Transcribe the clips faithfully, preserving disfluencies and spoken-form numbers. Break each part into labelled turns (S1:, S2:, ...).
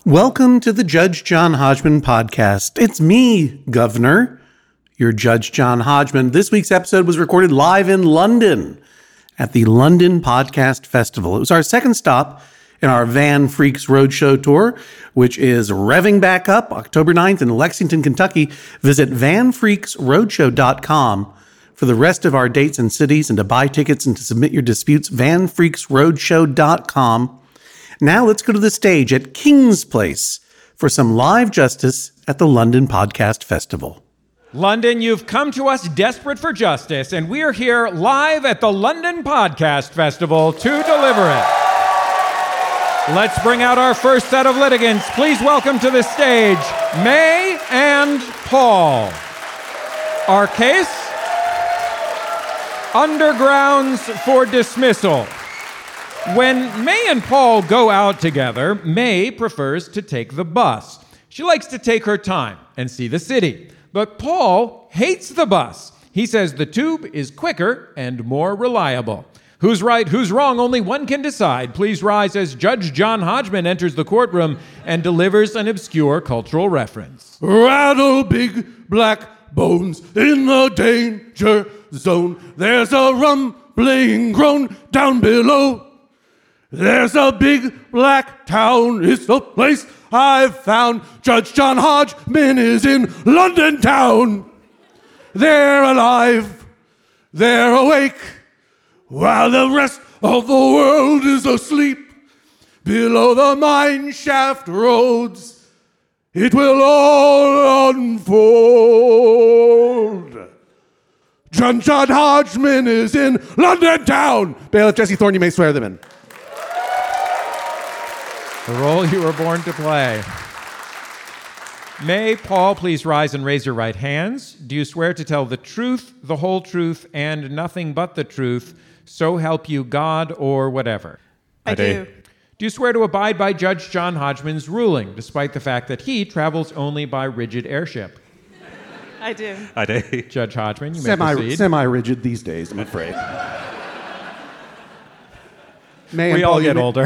S1: Welcome to the Judge John Hodgman podcast. It's me, Governor, your Judge John Hodgman. This week's episode was recorded live in London at the London Podcast Festival. It was our second stop in our Van Freaks Roadshow tour, which is revving back up October ninth in Lexington, Kentucky. Visit van freaks roadshow dot com for the rest of our dates and cities, and to buy tickets and to submit your disputes, van freaks roadshow dot com. Now let's go to the stage at King's Place for some live justice at the London Podcast Festival.
S2: London, you've come to us desperate for justice, and we're here live at the London Podcast Festival to deliver it. Let's bring out our first set of litigants. Please welcome to the stage May and Paul. Our case, Undergrounds for Dismissal. When May and Paul go out together, May prefers to take the bus. She likes to take her time and see the city. But Paul hates the bus. He says the tube is quicker and more reliable. Who's right, who's wrong, only one can decide. Please rise as Judge John Hodgman enters the courtroom and delivers an obscure cultural reference.
S3: Rattle big black bones in the danger zone. There's a rumbling groan down below. There's a big black town, it's the place I've found. Judge John Hodgman is in London town. They're alive, they're awake, while the rest of the world is asleep. Below the mine shaft roads, it will all unfold. Judge John Hodgman is in London town. Bailiff Jesse Thorne, you may swear them in.
S2: The role you were born to play. May, Paul, please rise and raise your right hands. Do you swear to tell the truth, the whole truth, and nothing but the truth, so help you God or whatever?
S4: I, I do.
S2: Do you swear to abide by Judge John Hodgman's ruling, despite the fact that he travels only by rigid airship?
S4: I do.
S5: I do.
S2: Judge Hodgman, you may
S1: Semi,
S2: proceed.
S1: Semi-rigid these days, I'm afraid. May
S2: we
S1: and
S2: all
S1: Paul,
S2: get
S1: may-
S2: older.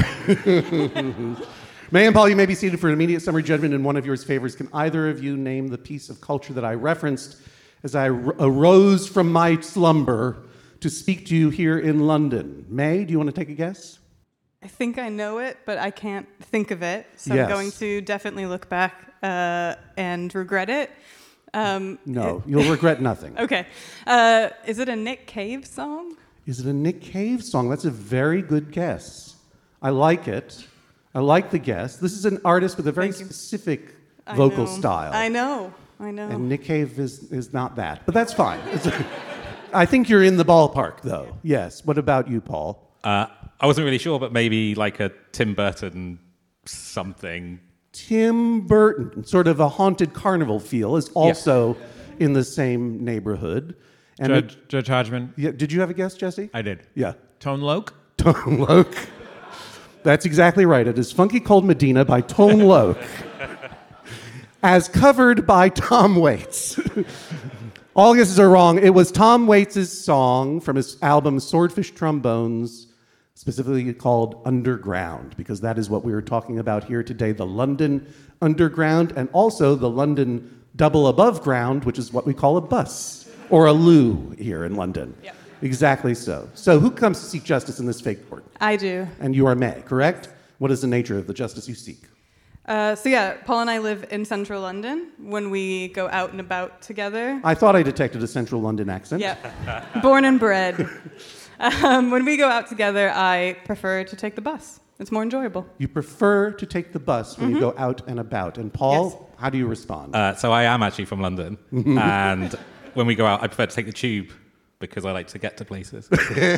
S1: May and Paul, you may be seated for an immediate summary judgment in one of yours favors. Can either of you name the piece of culture that I referenced as I r- arose from my slumber to speak to you here in London? May, do you want to take a guess?
S4: I think I know it, but I can't think of it. So
S1: Yes.
S4: I'm going to definitely look back uh, and regret it. Um,
S1: No, you'll regret nothing.
S4: okay. Uh, is it a Nick Cave song?
S1: Is it a Nick Cave song? That's a very good guess. I like it. I like the guess. This is an artist with a very
S4: Thank you.
S1: specific
S4: I
S1: vocal
S4: know.
S1: style.
S4: I know. I know.
S1: And Nick Cave is, is not that, but that's fine. It's a, I think you're in the ballpark, though. Yes. What about you, Paul?
S5: Uh, I wasn't really sure, but maybe like a Tim Burton something.
S1: Tim Burton, sort of a haunted carnival feel, is also in the same neighborhood. And
S2: Judge,
S1: it-
S2: Judge Hodgman,
S1: yeah, did you have a guess, Jesse?
S2: I did.
S1: Yeah.
S2: Tone Loc?
S1: Tone Loc. That's exactly right. It is Funky Cold Medina by Tone Loc, as covered by Tom Waits. All guesses are wrong. It was Tom Waits' song from his album Swordfish Trombones, specifically called Underground, because that is what we were talking about here today, the London Underground, and also the London Double Above Ground, which is what we call a bus, or a loo here in London.
S4: Yep.
S1: Exactly so. So who comes to seek justice in this fake court?
S4: I do.
S1: And you are May, correct? What is the nature of the justice you seek?
S4: Uh, so yeah, Paul and I live in central London. When we go out and about together.
S1: I thought I detected a central London accent.
S4: Yeah. Born and bred. Um, when we go out together, I prefer to take the bus. It's more enjoyable.
S1: You prefer to take the bus when you go out and about. And Paul,
S4: Yes.
S1: how do you respond?
S5: Uh, so I am actually from London, and when we go out, I prefer to take the tube because I like to get to places.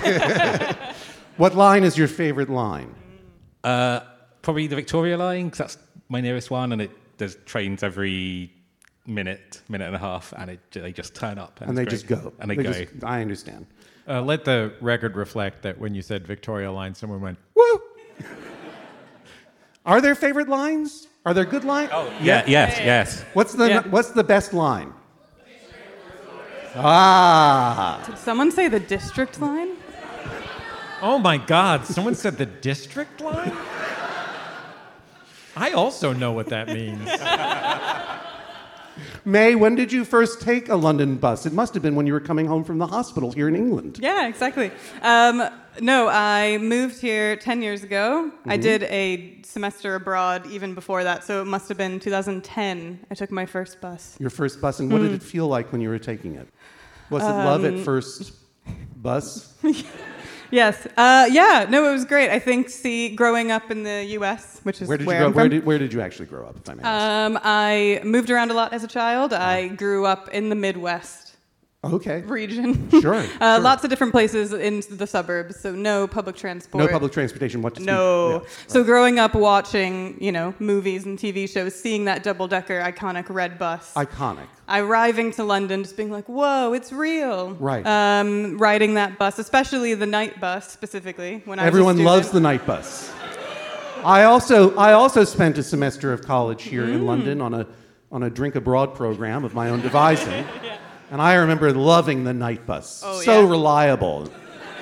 S1: What line is your favorite line?
S5: uh, probably the Victoria line, because that's my nearest one, and it there's trains every minute, minute and a half, and it, they just turn up.
S1: And they
S5: it's
S1: just
S5: great.
S1: go.
S5: And they, go.
S1: just- I understand.
S2: Uh, let the record reflect that when you said Victoria line, someone went, woo!
S1: Are there favorite lines? Are there good lines?
S5: Oh, yeah, yes, yes.
S1: What's the
S4: Yeah.
S1: What's the best line? Ah.
S4: Did someone say the district line?
S2: Oh my God, someone said the district line? I also know what that means.
S1: May, when did you first take a London bus? It must have been when you were coming home from the hospital here in England.
S4: Yeah, exactly. Um, no, I moved here ten years ago. I did a semester abroad even before that, so it must have been two thousand ten. I took my first bus.
S1: Your first bus, and what did it feel like when you were taking it? Was it love at first bus?
S4: Yes. Uh, yeah. No, it was great. I think, see, growing up in the U S, which is
S1: Where did
S4: where
S1: you grow?
S4: I'm
S1: Where
S4: from,
S1: did, where did you actually grow up, if I may ask?
S4: um, I moved around a lot as a child. I grew up in the Midwest
S1: Okay.
S4: region.
S1: Sure,
S4: uh,
S1: sure.
S4: Lots of different places in the suburbs, so no public transport.
S1: No public transportation. What? to
S4: No.
S1: speak-
S4: So growing up watching, you know, movies and T V shows, seeing that double-decker iconic red bus.
S1: Yeah. Iconic.
S4: Arriving to London, just being like, whoa, it's real.
S1: Right.
S4: Um, riding that bus, especially the night bus specifically. When I was a
S1: Everyone
S4: student.
S1: loves the night bus. I also I also spent a semester of college here
S4: Mm.
S1: in London on a on a drink abroad program of my own devising, and I remember loving the night bus.
S4: Oh,
S1: so
S4: yeah.
S1: reliable.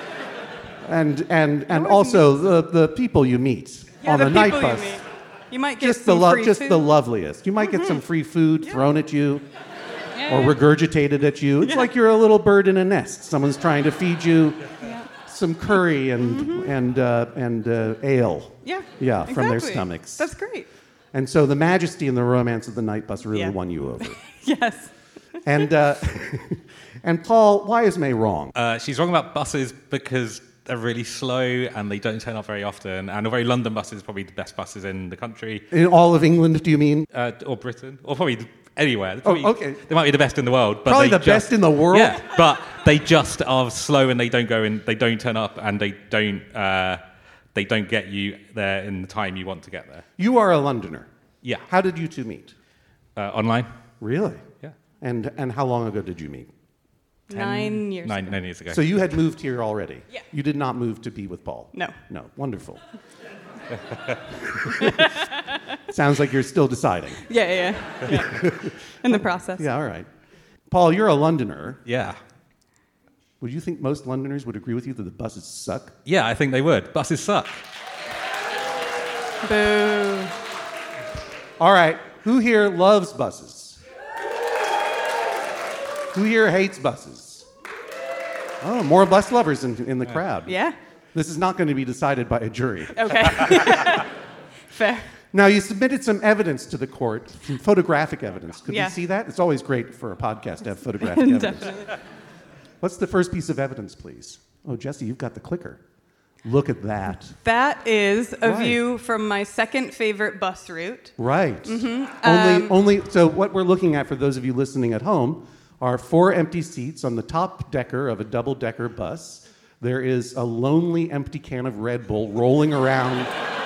S1: And and and also the, the people you meet
S4: Yeah,
S1: on
S4: the
S1: the, night
S4: people
S1: bus.
S4: You meet. You might get
S1: Just the
S4: some
S1: lo-
S4: free
S1: just
S4: food.
S1: the loveliest. You might get some free food thrown at you
S4: Yeah,
S1: or
S4: yeah.
S1: regurgitated at you. It's
S4: Yeah.
S1: like you're a little bird in a nest. Someone's trying to feed you
S4: Yeah.
S1: some curry and and uh, and uh, ale.
S4: Yeah.
S1: Yeah, from their
S4: exactly.
S1: stomachs.
S4: That's great.
S1: And so the majesty and the romance of the night bus really
S4: Yeah.
S1: won you over.
S4: Yes.
S1: and uh, and Paul, why is May wrong?
S5: Uh, she's wrong about buses because they're really slow and they don't turn up very often. And although London buses are probably the best buses in the country,
S1: In all of England, do you mean?
S5: uh, or Britain, or probably anywhere. They're probably-
S1: Oh, okay.
S5: They might be the best in the world, but
S1: Probably
S5: they
S1: the
S5: just-
S1: best in the world?
S5: Yeah, but they just are slow and they don't go in. They don't turn up and they don't. Uh, they don't get you there in the time you want to get there.
S1: You are a Londoner.
S5: Yeah.
S1: How did you two meet?
S5: Uh, online.
S1: Really?
S5: Yeah.
S1: And and how long ago did you meet?
S4: Nine years
S5: Nine,
S4: ago.
S5: nine years ago.
S1: So you had moved here already.
S4: Yeah.
S1: You did not move to be with Paul.
S4: No.
S1: No. Wonderful. Sounds like you're still deciding.
S4: Yeah, yeah, yeah. In the process.
S1: Yeah. All right. Paul, you're a Londoner.
S5: yeah.
S1: Would you think most Londoners would agree with you that the buses suck?
S5: Yeah, I think they would. Buses suck.
S4: Boo.
S1: All right. Who here loves buses? Who here hates buses? Oh, more bus lovers in, in the crowd.
S4: Yeah.
S1: This is not going to be decided by a jury.
S4: Okay. Fair.
S1: Now, you submitted some evidence to the court, some photographic evidence. Could
S4: Yeah.
S1: we see that? It's always great for a podcast to have photographic evidence.
S4: Definitely.
S1: What's the first piece of evidence, please? Oh, Jesse, you've got the clicker. Look at that.
S4: That is a
S1: Right.
S4: view from my second favorite bus route.
S1: Right.
S4: Mm-hmm.
S1: Only,
S4: Um,
S1: only. So what we're looking at, for those of you listening at home, are four empty seats on the top decker of a double-decker bus. There is a lonely empty can of Red Bull rolling around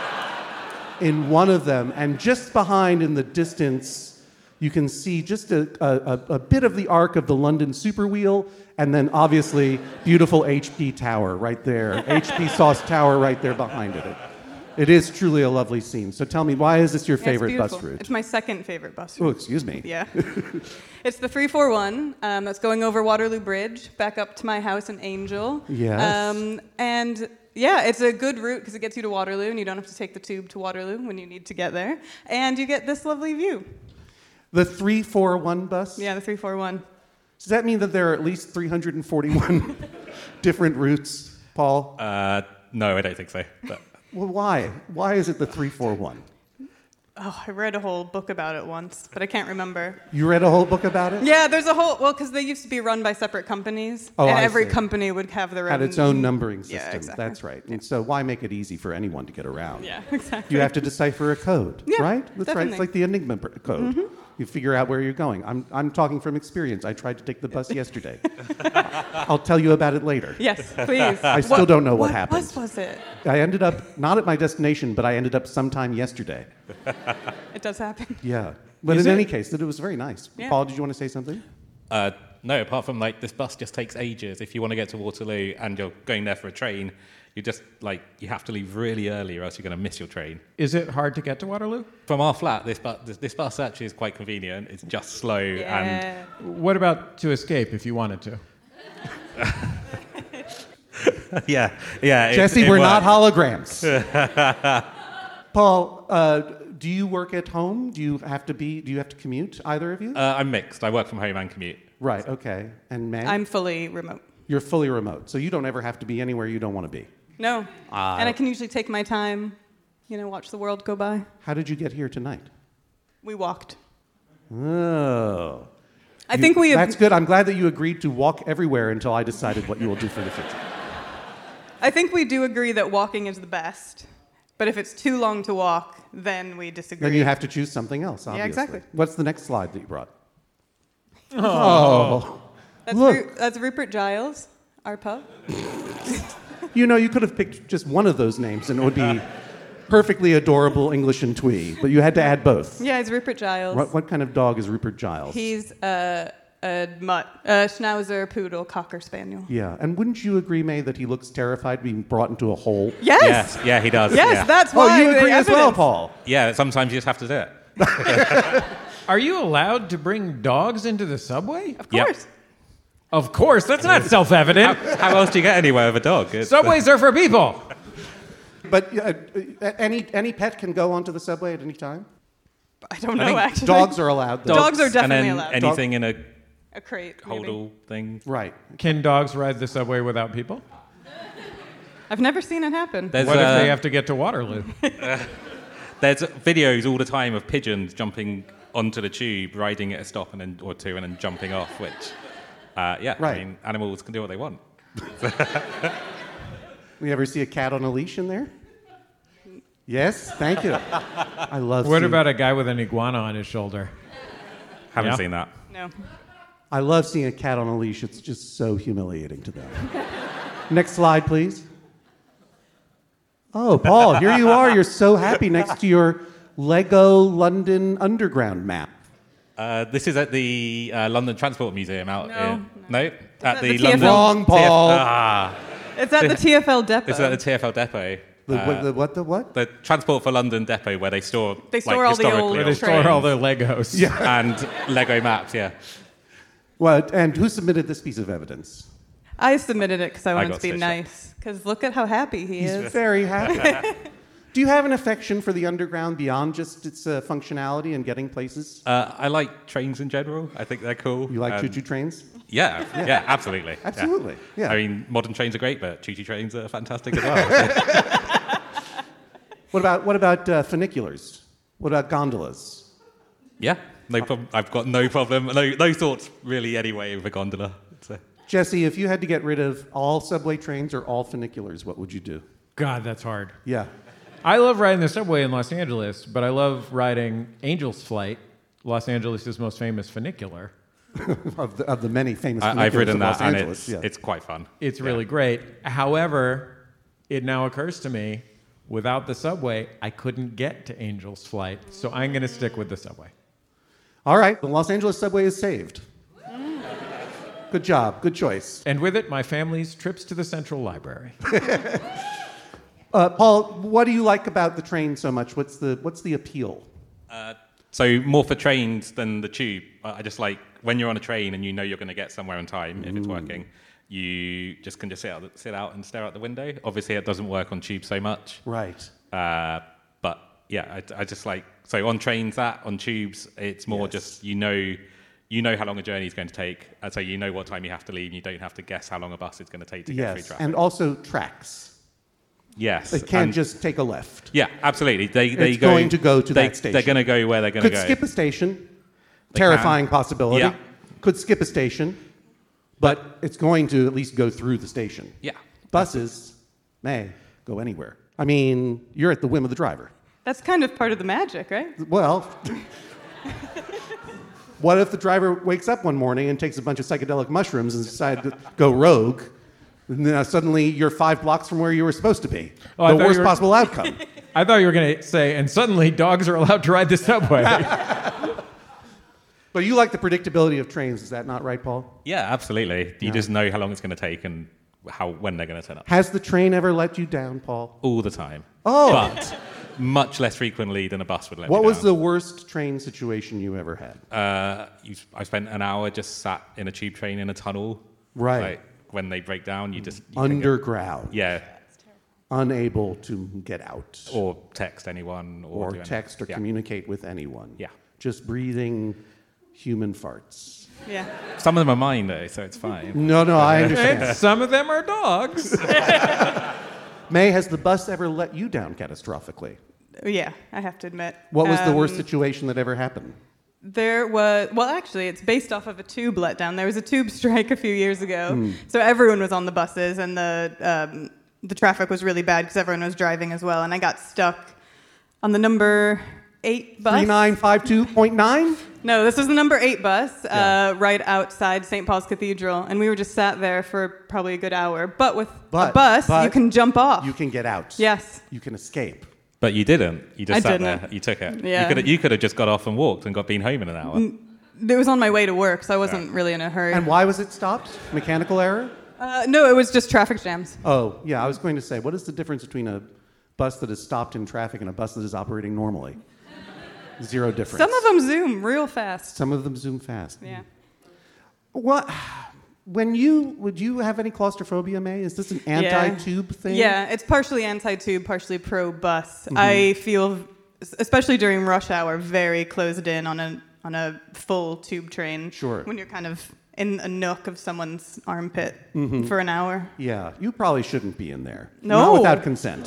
S1: in one of them, and just behind in the distance, you can see just a, a, a bit of the arc of the London Superwheel, and then obviously beautiful H P Tower right there, H P Sauce Tower right there behind it. It is truly a lovely scene. So tell me, why is this your
S4: Yeah,
S1: favorite
S4: it's
S1: bus
S4: beautiful.
S1: route?
S4: It's my second favorite bus
S1: Oh,
S4: route.
S1: excuse me.
S4: Yeah. It's the three four one um, that's going over Waterloo Bridge back up to my house in Angel.
S1: Yes.
S4: Um, and yeah, it's a good route because it gets you to Waterloo and you don't have to take the tube to Waterloo when you need to get there. And you get this lovely view.
S1: The three four one bus?
S4: Yeah, the three four one.
S1: Does that mean that there are at least three hundred forty-one different routes, Paul?
S5: Uh, no, I don't think so. But
S1: Well, why? Why is it the three four one?
S4: Oh, I read a whole book about it once, but I can't remember.
S1: You read a whole book about it?
S4: Yeah, there's a whole, well, because they used to be run by separate companies.
S1: Oh,
S4: and
S1: I
S4: every
S1: see.
S4: company would have their own.
S1: Had its own numbering
S4: Yeah,
S1: system.
S4: exactly.
S1: That's right. And so why make it easy for anyone to get around?
S4: Yeah, exactly.
S1: You have to decipher a code,
S4: Yeah,
S1: right? That's right.
S4: definitely.
S1: It's like the Enigma pr- code.
S4: Mm-hmm.
S1: You figure out where you're going. I'm, I'm talking from experience. I tried to take the bus yesterday. I'll tell you about it later.
S4: Yes, please.
S1: I still don't know what happened.
S4: What bus was it?
S1: I ended up not at my destination, but I ended up sometime yesterday.
S4: It does happen.
S1: Yeah. But
S2: Is
S1: in
S2: it-
S1: any case, it was very nice.
S4: Yeah.
S1: Paul, did you want to say something?
S5: uh, no, apart from like this bus just takes ages. If you want to get to Waterloo and you're going there for a train, you just like you have to leave really early, or else you're going to miss your train.
S2: Is it hard to get to Waterloo?
S5: From our flat, this bus, this, this bus actually is quite convenient. It's just slow and
S4: Yeah.
S2: What about to escape if you wanted to?
S5: yeah, yeah. it-
S1: Jesse,
S5: it
S1: we're
S5: works.
S1: not holograms. Paul, uh, do you work at home? Do you have to be? Do you have to commute? Either of you?
S5: Uh, I'm mixed. I work from home and commute.
S1: Right. Okay. And May,
S4: I'm fully remote.
S1: you're fully remote, so you don't ever have to be anywhere you don't want to be.
S4: No.
S1: Ah.
S4: And I can usually take my time, you know, watch the world go by.
S1: How did you get here tonight?
S4: We walked.
S1: Oh.
S4: I
S1: You-
S4: think we.
S1: That's good. I'm glad that you agreed to walk everywhere until I decided what you will do for the future.
S4: I think we do agree that walking is the best. But if it's too long to walk, then we disagree.
S1: Then you have to choose something else, obviously.
S4: exactly.
S1: What's the next slide that you brought? Oh.
S4: That's,
S1: Look.
S4: Ru- that's Rupert Giles, our pup.
S1: You know, you could have picked just one of those names and it would be perfectly adorable English and Twee, but you had to add both.
S4: Yeah, it's Rupert Giles.
S1: What, what kind of dog is Rupert Giles?
S4: He's a, a mutt, a schnauzer, poodle, cocker spaniel.
S1: Yeah, and wouldn't you agree, May, that he looks terrified being brought into a hole?
S4: Yes.
S5: Yes, yeah, he does.
S4: Yes,
S5: yeah.
S4: that's
S1: Oh,
S4: why.
S1: you
S4: the
S1: agree as well,
S4: evidence-
S1: Paul.
S5: Yeah, sometimes you just have to do it.
S2: Are you allowed to bring dogs into the subway?
S4: Of
S5: Yep.
S4: course.
S2: Of course, that's not self-evident.
S5: How else do you get anywhere with a dog? It's-
S2: Subways are for people.
S1: But uh, uh, any any pet can go onto the subway at any time?
S4: I don't
S5: I
S4: know,
S5: think
S4: actually.
S1: Dogs are allowed, though.
S4: Dogs are
S5: and
S4: definitely
S5: then
S4: allowed.
S5: anything in a
S4: A crate, maybe.
S5: hodl thing.
S1: Right.
S2: Can dogs ride the subway without people?
S4: I've never seen it happen.
S5: There's,
S2: What if
S5: uh,
S2: they have to get to Waterloo?
S5: there's videos all the time of pigeons jumping onto the tube, riding at a stop and then, or two, and then jumping off, which, uh, yeah,
S1: Right.
S5: I mean, animals can do what they want.
S1: We ever see a cat on a leash in there? Yes, thank you. I love
S2: What
S1: seeing,
S2: about a guy with an iguana on his shoulder?
S5: Haven't
S2: Yeah.
S5: seen that.
S4: No.
S1: I love seeing a cat on a leash. It's just so humiliating to them. Next slide, please. Oh, Paul, here you are. You're so happy next to your Lego London Underground map.
S5: Uh, this is at the uh, London Transport Museum out
S4: No,
S5: in...
S4: no.
S5: No? At
S4: at
S5: the,
S4: the T F L.
S5: London...
S1: Wrong, Paul.
S5: T F ah,
S4: It's at the T F L depot.
S5: this is at the T F L depot.
S1: The,
S5: Uh,
S1: what, the what? The what?
S5: the Transport for London depot where they store...
S4: They store
S5: like,
S4: all the
S5: historically
S4: old
S2: Where they
S5: old
S2: store
S4: trains.
S2: all their Legos.
S1: Yeah.
S5: and Lego maps, yeah.
S1: What? And who submitted this piece of evidence?
S4: I submitted it because I wanted
S5: got
S4: to be
S5: stitched up.
S4: nice. Because look at how happy he
S1: He's
S4: is.
S1: very happy. Do you have an affection for the underground beyond just its uh, functionality and getting places?
S5: Uh, I like trains in general. I think they're cool.
S1: You like
S5: Um,
S1: choo-choo trains?
S5: Yeah, yeah, absolutely. yeah.
S1: Absolutely, yeah.
S5: I mean, modern trains are great, but choo-choo trains are fantastic as well.
S1: What about what about uh, funiculars? What about gondolas?
S5: yeah, no problem. I've got no problem. No, no thoughts really anyway with a gondola. So.
S1: Jesse, if you had to get rid of all subway trains or all funiculars, what would you do?
S2: God, that's hard.
S1: Yeah.
S2: I love riding the subway in Los Angeles, but I love riding Angel's Flight, Los Angeles' most famous funicular.
S1: of, the, of the many famous
S5: I, I've
S1: funiculars
S5: ridden
S1: of Los
S5: that, and
S1: Angeles.
S5: it's,
S1: yeah.
S5: it's quite fun.
S2: It's really great. However, it now occurs to me, without the subway, I couldn't get to Angel's Flight, so I'm going to stick with the subway.
S1: All right, the Los Angeles subway is saved. Good job. Good choice.
S2: And with it, my family's trips to the Central Library.
S1: Uh, Paul, what do you like about the train so much? What's the what's the appeal?
S5: So more for trains than the tube. I I just like when you're on a train and you know you're going to get somewhere on time if it's working. You just can just sit out, sit out and stare out the window. Obviously, it doesn't work on tube so much.
S1: Right.
S5: Uh, but yeah, I, I just like so on trains that on tubes it's more
S1: Yes.
S5: just you know you know how long a journey is going to take, and so you know what time you have to leave. And you don't have to guess how long a bus is going to take to get through
S1: Yes,
S5: traffic.
S1: and also tracks.
S5: yes,
S1: It can't
S5: and-
S1: just take a left.
S5: yeah, absolutely. They they
S1: It's
S5: go,
S1: going to go to
S5: they,
S1: that station.
S5: They're going to go where they're going to
S1: Could
S5: go.
S1: skip a station.
S5: They
S1: Terrifying
S5: can.
S1: possibility.
S5: Yeah.
S1: Could skip a station, but it's going to at least go through the station.
S5: Yeah.
S1: Buses may go anywhere. I mean, you're at the whim of the driver.
S4: That's kind of part of the magic, right?
S1: Well, what if the driver wakes up one morning and takes a bunch of psychedelic mushrooms and decides to go rogue? And then suddenly you're five blocks from where you were supposed to be.
S2: Oh, I
S1: the
S2: thought
S1: worst
S2: you were-
S1: possible outcome.
S2: I thought you were going to say, and suddenly dogs are allowed to ride the subway.
S1: But you like the predictability of trains, is that not right, Paul?
S5: Yeah, absolutely. You
S1: Yeah.
S5: just know how long it's going to take and how when they're going to turn up.
S1: Has the train ever let you down, Paul?
S5: All the time.
S1: Oh.
S5: But much less frequently than a bus would let
S1: What
S5: me
S1: was
S5: down.
S1: the worst train situation you ever had?
S5: Uh, you, I spent an hour just sat in a tube train in a tunnel.
S1: Right.
S5: Like, when they break down, you just... You can get-
S1: Underground.
S5: yeah.
S1: unable to get out.
S5: Or text anyone. Or,
S1: or
S5: do anything.
S1: text or
S5: Yeah.
S1: communicate with anyone.
S5: Yeah.
S1: Just breathing human farts.
S4: Yeah.
S5: Some of them are mine, though, so it's fine.
S1: No, no, I understand.
S2: And some of them are dogs.
S1: May, has the bus ever let you down catastrophically?
S4: Yeah, I have to admit.
S1: What was the worst
S4: Um,
S1: situation that ever happened?
S4: There was, well, actually, it's based off of a tube letdown. There was a tube strike a few years ago,
S1: Hmm.
S4: so everyone was on the buses, and the um, the traffic was really bad because everyone was driving as well. And I got stuck on the number eight bus.
S1: three nine five two point nine?
S4: No, this was the number eight bus,
S1: Yeah.
S4: uh, right outside Saint Paul's Cathedral, and we were just sat there for probably a good hour. But with
S1: But-
S4: a bus,
S1: but
S4: you can jump off.
S1: You can get out.
S4: Yes.
S1: You can escape.
S5: But you didn't. You just
S4: I
S5: sat
S4: didn't.
S5: there. You took it.
S4: Yeah.
S5: You could you could have just got off and walked and got been home in an hour.
S4: It was on my way to work, so I wasn't really in a hurry.
S1: And why was it stopped? Mechanical error?
S4: Uh, no, it was just traffic jams.
S1: Oh, yeah, I was going to say, what is the difference between a bus that is stopped in traffic and a bus that is operating normally? Zero difference.
S4: Some of them zoom real fast.
S1: Some of them zoom fast.
S4: Yeah.
S1: What? When you would you have any claustrophobia, May? Is this an anti-tube thing?
S4: Yeah, it's partially anti-tube, partially pro-bus.
S1: Mm-hmm.
S4: I feel, especially during rush hour, very closed in on a on a full tube train.
S1: Sure.
S4: When you're kind of in a nook of someone's armpit
S1: Mm-hmm.
S4: for an hour.
S1: Yeah, you probably shouldn't be in there.
S4: No.
S1: Not without consent.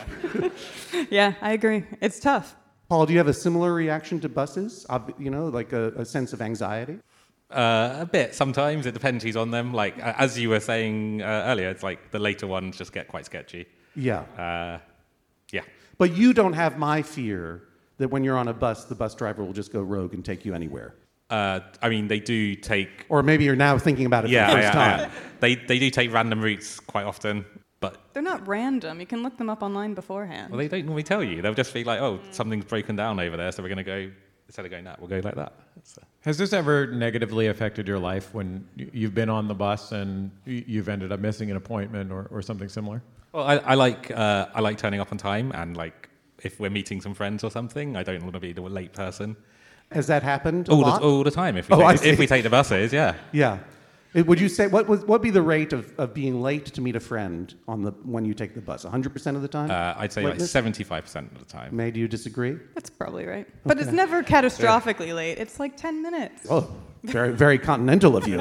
S4: Yeah, I agree. It's tough.
S1: Paul, do you have a similar reaction to buses? Ob- You know, like a, a sense of anxiety?
S5: Uh, a bit sometimes. It depends who's on them. Like uh, as you were saying uh, earlier, it's like the later ones just get quite sketchy.
S1: Yeah.
S5: Uh, yeah.
S1: But you don't have my fear that when you're on a bus, the bus driver will just go rogue and take you anywhere.
S5: Uh, I mean, they do take.
S1: Or maybe you're now thinking about it
S5: Yeah,
S1: for the first
S5: I- I-
S1: time.
S5: they they do take random routes quite often, but
S4: They're not random. You can look them up online beforehand.
S5: well, they don't normally tell you. They'll just be like, "Oh, something's broken down over there, so we're gonna go instead of going that, we'll go like that." So.
S2: Has this ever negatively affected your life when y- you've been on the bus and y- you've ended up missing an appointment or, or something similar?
S5: Well, I, I like uh, I like turning up on time, and like if we're meeting some friends or something, I don't want to be the late person.
S1: Has that happened a
S5: All
S1: lot?
S5: the, all the time. If we,
S1: Oh, I
S5: take, if
S1: see.
S5: we take the buses, yeah.
S1: Yeah. It- Would you say, what would what be the rate of, of being late to meet a friend on the when you take the bus? one hundred percent of the time?
S5: Uh, I'd say like
S1: Lateness?
S5: seventy-five percent of the time.
S1: May, do you disagree?
S4: That's probably right. But it's never catastrophically late. It's like ten minutes.
S1: Oh, very, very continental of you.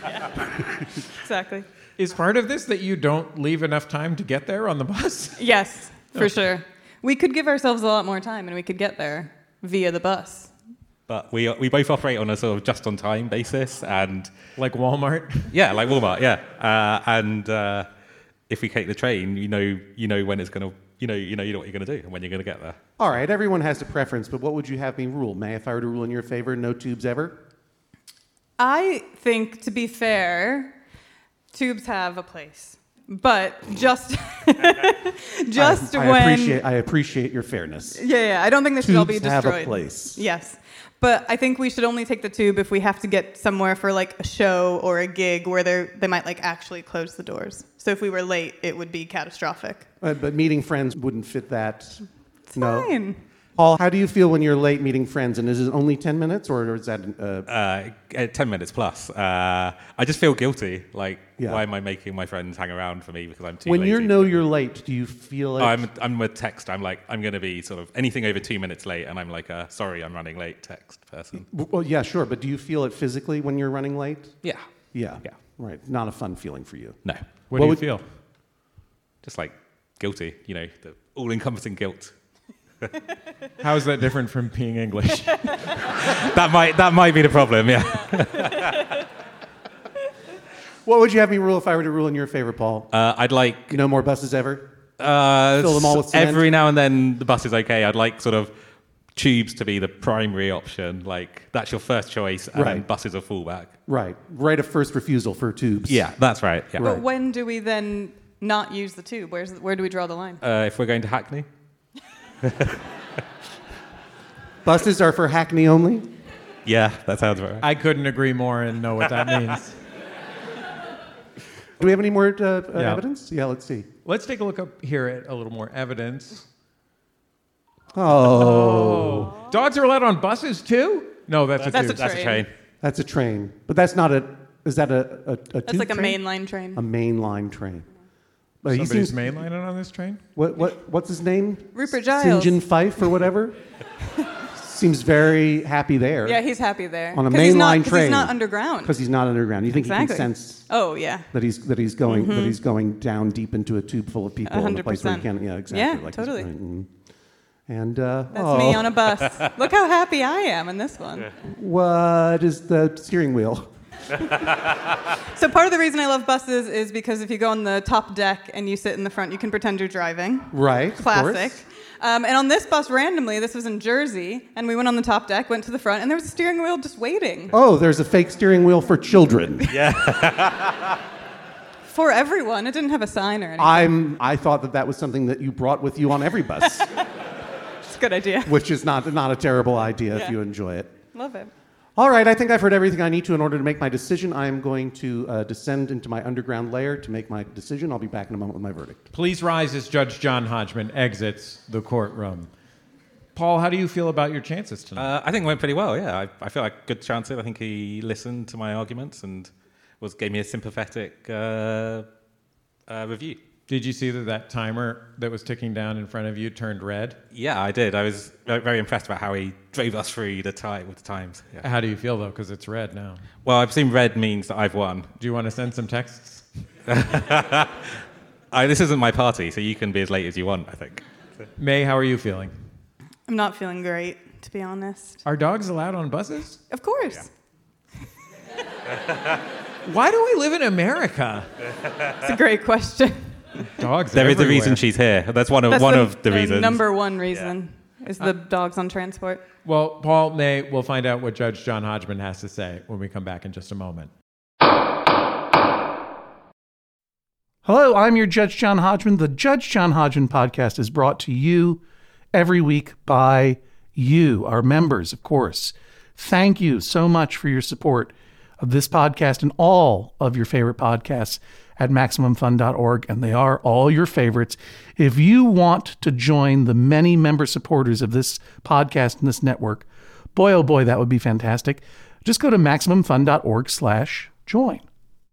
S4: Exactly.
S2: Is part of this that you don't leave enough time to get there on the bus?
S4: Yes, for sure. We could give ourselves a lot more time and we could get there via the bus.
S5: But we we both operate on a sort of just on time basis, and
S2: Like Walmart?
S5: yeah, like Walmart, yeah. Uh, and uh, if we take the train, you know you know when it's gonna you know you know you know what you're gonna do and when you're gonna get there.
S1: All right, everyone has a preference, but what would you have me rule? May, if I were to rule in your favor, no tubes ever?
S4: I think, to be fair, tubes have a place. But just just
S1: I, I
S4: when
S1: appreciate, I appreciate your fairness.
S4: Yeah, yeah, I don't think they should all be
S1: Tubes
S4: destroyed.
S1: have a place.
S4: Yes. But I think we should only take the tube if we have to get somewhere for like a show or a gig where they they might like actually close the doors. So if we were late, it would be catastrophic.
S1: Uh, but meeting friends wouldn't fit that.
S4: It's
S1: no.
S4: fine.
S1: Paul, how do you feel when you're late meeting friends? And is it only ten minutes, or is that... Uh,
S5: Uh, uh, ten minutes plus. Uh, I just feel guilty. Like,
S1: Yeah.
S5: why am I making my friends hang around for me because I'm too
S1: when
S5: lazy?
S1: you know you're late, do you feel like...
S5: I'm I'm with text. I'm like I'm gonna be sort of anything over two minutes late, and I'm like, uh, sorry, I'm running late. Text person.
S1: Well, yeah, sure, but do you feel it physically when you're running late?
S5: Yeah.
S1: Yeah.
S5: Yeah.
S1: Right. Not a fun feeling for you.
S5: No.
S2: What,
S1: What
S2: do you
S1: would-
S2: feel?
S5: Just like guilty. You know, the all-encompassing guilt.
S2: How is that different from being English?
S5: That might that might be the problem. Yeah.
S1: What would you have me rule if I were to rule in your favor, Paul?
S5: Uh, I'd like
S1: No more buses ever?
S5: uh,
S1: Fill them all with cement?
S5: every now and then the bus is okay. I'd like sort of tubes to be the primary option. Like that's your first choice, and then
S1: Right.
S5: buses are fallback.
S1: Right. Right of first refusal for tubes.
S5: Yeah, that's right. Yeah.
S4: But when do we then not use the tube? Where's where do we draw the line?
S5: Uh, if we're going to Hackney,
S1: Buses are for Hackney only?
S5: yeah, that sounds right.
S2: I couldn't agree more and know what that means.
S1: Do we have any more uh, uh,
S2: Yeah.
S1: evidence? Yeah, let's see.
S2: Let's take a look up here at a little more evidence.
S1: Oh.
S2: Dogs are allowed on buses too? No, that's, a
S4: That's
S2: tube.
S4: a
S5: That's a
S4: train.
S5: train.
S1: That's a train. But that's not a... Is that a, a, a
S4: That's
S1: tube
S4: like a
S1: train?
S4: mainline train.
S1: A mainline train. Uh, he
S2: Somebody's
S1: seems,
S2: mainlining on this train?
S1: what, what, what's his name?
S4: Rupert Giles.
S1: St. John Fife or whatever? Seems very happy there.
S4: Yeah, he's happy there.
S1: On a
S4: 'Cause he's not-
S1: mainline
S4: 'cause
S1: train.
S4: he's not underground.
S1: Because he's not underground. You think
S4: Exactly.
S1: he can sense
S4: Oh, yeah.
S1: that he's that he's going that he's going down deep into a tube full of people in a
S4: hundred
S1: place where he
S4: percent.
S1: can't. Yeah, exactly.
S4: Yeah,
S1: like he's
S4: totally.
S1: right, and and, uh,
S4: That's
S1: oh,
S4: me on a bus. Look how happy I am in this one.
S1: what is the steering wheel?
S4: So part of the reason I love buses is because if you go on the top deck and you sit in the front, you can pretend you're driving.
S1: Right. of
S4: Classic.
S1: course.
S4: Um, and on this bus, randomly, this was in Jersey, and we went on the top deck, went to the front, and there was a steering wheel just waiting
S1: Oh, there's a fake steering wheel for children.
S4: for everyone. It didn't have a sign or anything.
S1: I'm. I thought that that was something that you brought with you on every bus,
S4: It's a good idea.
S1: which is not not a terrible idea if
S4: Yeah.
S1: you enjoy it.
S4: Love it.
S1: All right, I think I've heard everything I need to in order to make my decision. I am going to uh, descend into my underground lair to make my decision. I'll be back in a moment with my verdict.
S2: Please rise as Judge John Hodgman exits the courtroom. Paul, how do you feel about your chances tonight?
S5: Uh, I think it went pretty well. Yeah, I, I feel like good chances. I think he listened to my arguments and was gave me a sympathetic uh, uh, review.
S2: Did you see that that timer that was ticking down in front of you turned red?
S5: Yeah, I did. I was very, very impressed about how he drove us through the time with the times. Yeah.
S2: How do you feel, though, because it's red now?
S5: Well, I presume red means that I've won.
S2: Do you want to send some texts?
S5: I, this isn't my party, so you can be as late as you want, I think.
S2: May, how are you feeling?
S4: I'm not feeling great, to be honest.
S2: Are dogs allowed on buses?
S4: Of course.
S2: Why do we live in America?
S4: It's a great question.
S2: Dogs
S5: There is a
S2: everywhere.
S5: reason she's here. That's one of
S4: That's
S5: one
S4: the,
S5: of the, reasons.
S4: Number one reason is the dogs on transport.
S2: Well, Paul, May, we'll find out what Judge John Hodgman has to say when we come back in just a moment.
S1: Hello, I'm your Judge John Hodgman. The Judge John Hodgman podcast is brought to you every week by you, our members, of course. Thank you so much for your support of this podcast and all of your favorite podcasts at Maximum Fun dot org, and they are all your favorites. If you want to join the many member supporters of this podcast and this network, boy, oh boy, that would be fantastic. Just go to Maximum Fun dot org slash join.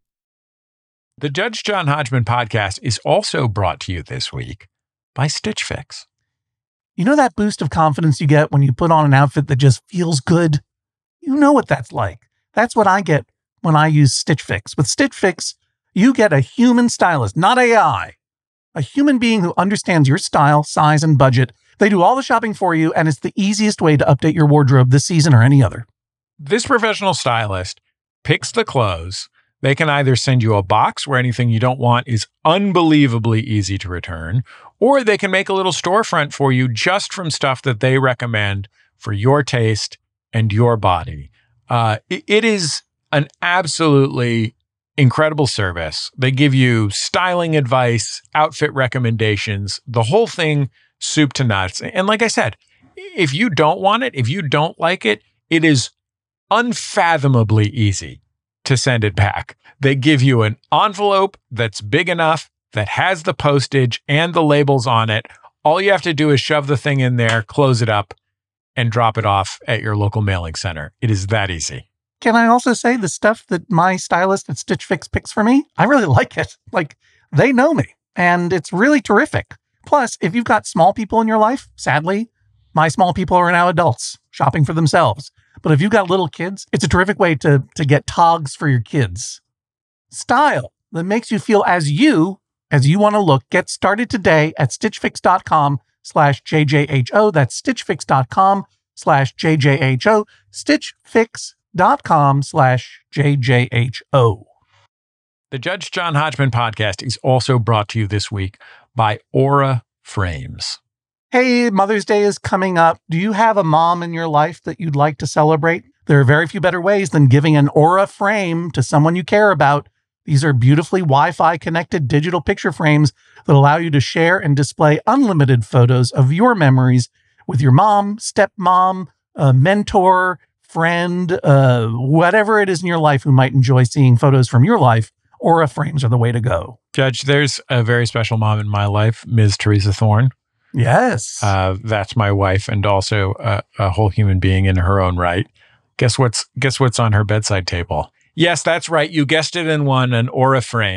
S2: The Judge John Hodgman podcast is also brought to you this week by Stitch Fix.
S1: You know that boost of confidence you get when you put on an outfit that just feels good? You know what that's like. That's what I get when I use Stitch Fix. With Stitch Fix, you get a human stylist, not A I. A human being who understands your style, size, and budget. They do all the shopping for you, and it's the easiest way to update your wardrobe this season or any other.
S2: This professional stylist picks the clothes. They can either send you a box where anything you don't want is unbelievably easy to return, or they can make a little storefront for you just from stuff that they recommend for your taste and your body. Uh, it, it is an absolutely incredible service. They give you styling advice, outfit recommendations, the whole thing soup to nuts. And like I said, if you don't want it, if you don't like it, it is unfathomably easy to send it back. They give you an envelope that's big enough, that has the postage and the labels on it. All you have to do is shove the thing in there, close it up, and drop it off at your local mailing center. It is that easy.
S1: Can I also say the stuff that my stylist at Stitch Fix picks for me? I really like it. Like, they know me, and it's really terrific. Plus, if you've got small people in your life, sadly, my small people are now adults shopping for themselves. But if you've got little kids, it's a terrific way to, to get togs for your kids. Style that makes you feel as you, as you want to look. Get started today at stitchfix.com slash JJHO. That's stitchfix.com slash JJHO. Stitchfix.com slash JJHO.
S2: The Judge John Hodgman podcast is also brought to you this week by Aura Frames.
S1: Hey, Mother's Day is coming up. Do you have a mom in your life that you'd like to celebrate? There are very few better ways than giving an Aura frame to someone you care about. These are beautifully Wi-Fi connected digital picture frames that allow you to share and display unlimited photos of your memories with your mom, stepmom, a mentor, friend, uh, whatever it is in your life who might enjoy seeing photos from your life. Aura frames are the way to go.
S2: Judge, there's a very special mom in my life, Miz Teresa Thorne.
S1: Yes.
S2: Uh, that's my wife, and also a, a whole human being in her own right. Guess what's guess what's on her bedside table? Yes, that's right. You guessed it and won an Aura frame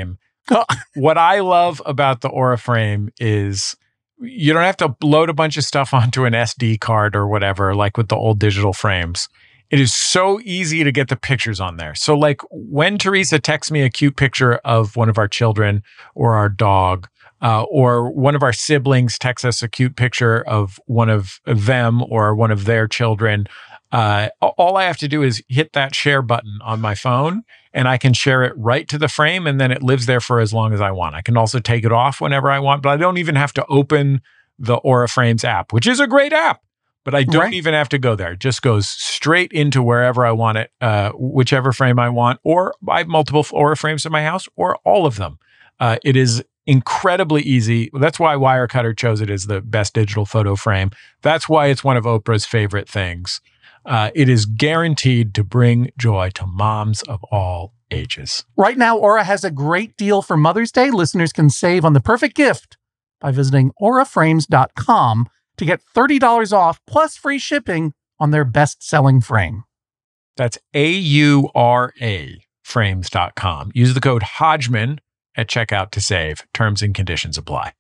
S6: What I love about the Aura Frame is you don't have to load a bunch of stuff onto an S D card or whatever, like with the old digital frames. It is so easy to get the pictures on there. So like when Teresa texts me a cute picture of one of our children or our dog, uh, or one of our siblings texts us a cute picture of one of them or one of their children, uh, all I have to do is hit that share button on my phone and I can share it right to the frame, and then it lives there for as long as I want. I can also take it off whenever I want, but I don't even have to open the Aura Frames app, which is a great app. But I don't right. even have to go there. It just goes straight into wherever I want it, uh, whichever frame I want, or I have multiple Aura frames in my house, or all of them. Uh, it is incredibly easy. That's why Wirecutter chose it as the best digital photo frame. That's why it's one of Oprah's favorite things. Uh, it is guaranteed to bring joy to moms of all ages.
S1: Right now, Aura has a great deal for Mother's Day. Listeners can save on the perfect gift by visiting aura frames dot com to get thirty dollars off plus free shipping on their best-selling frame.
S6: That's A U R A frames dot com. Use the code Hodgman at checkout to save. Terms and conditions apply.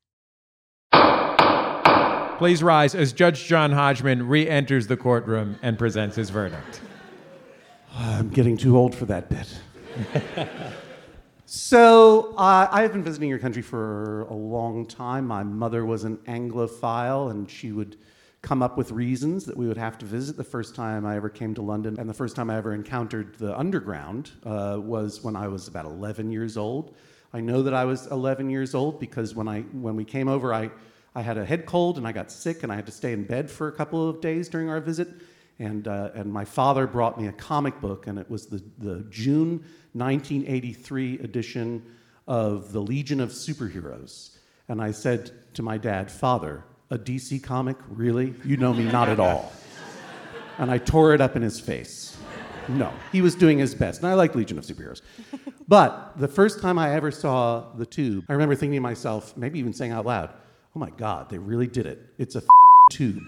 S2: Please rise as Judge John Hodgman re-enters the courtroom and presents his verdict.
S1: I'm getting too old for that bit. So, uh, I've been visiting your country for a long time. My mother was an Anglophile, and she would come up with reasons that we would have to visit. The first time I ever came to London, and the first time I ever encountered the Underground, uh, was when I was about eleven years old. I know that I was eleven years old because when I when we came over, I, I had a head cold, and I got sick, and I had to stay in bed for a couple of days during our visit. And uh, and my father brought me a comic book, and it was the, the June nineteen eighty-three edition of the Legion of Superheroes. And I said to my dad, "Father, a D C comic? Really? You know me not at all." And I tore it up in his face. No, he was doing his best. And I like Legion of Superheroes. But the first time I ever saw the tube, I remember thinking to myself, maybe even saying out loud, "Oh my God, they really did it. It's a tube."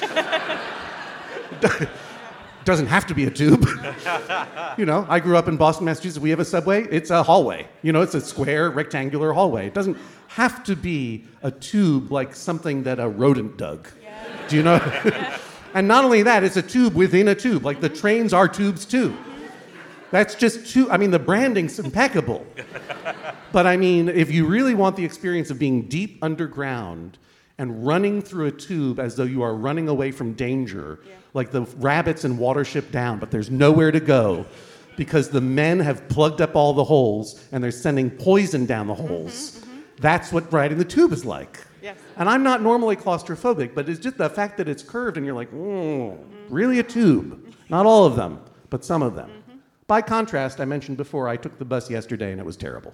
S1: Doesn't have to be a tube. You know, I grew up in Boston, Massachusetts. We have a subway. It's a hallway. You know, it's a square, rectangular hallway. It doesn't have to be a tube like something that a rodent dug. Yeah. Do you know? Yeah. And not only that, it's a tube within a tube. Like the trains are tubes too. That's just too, I mean, the branding's impeccable. But I mean, if you really want the experience of being deep underground and running through a tube as though you are running away from danger, yeah. like the rabbits in Watership Down, but there's nowhere to go because the men have plugged up all the holes and they're sending poison down the holes. Mm-hmm, mm-hmm. That's what riding the tube is like. Yes. And I'm not normally claustrophobic, but it's just the fact that it's curved and you're like, mm, mm-hmm. really a tube? Not all of them, but some of them. Mm-hmm. By contrast, I mentioned before, I took the bus yesterday and it was terrible.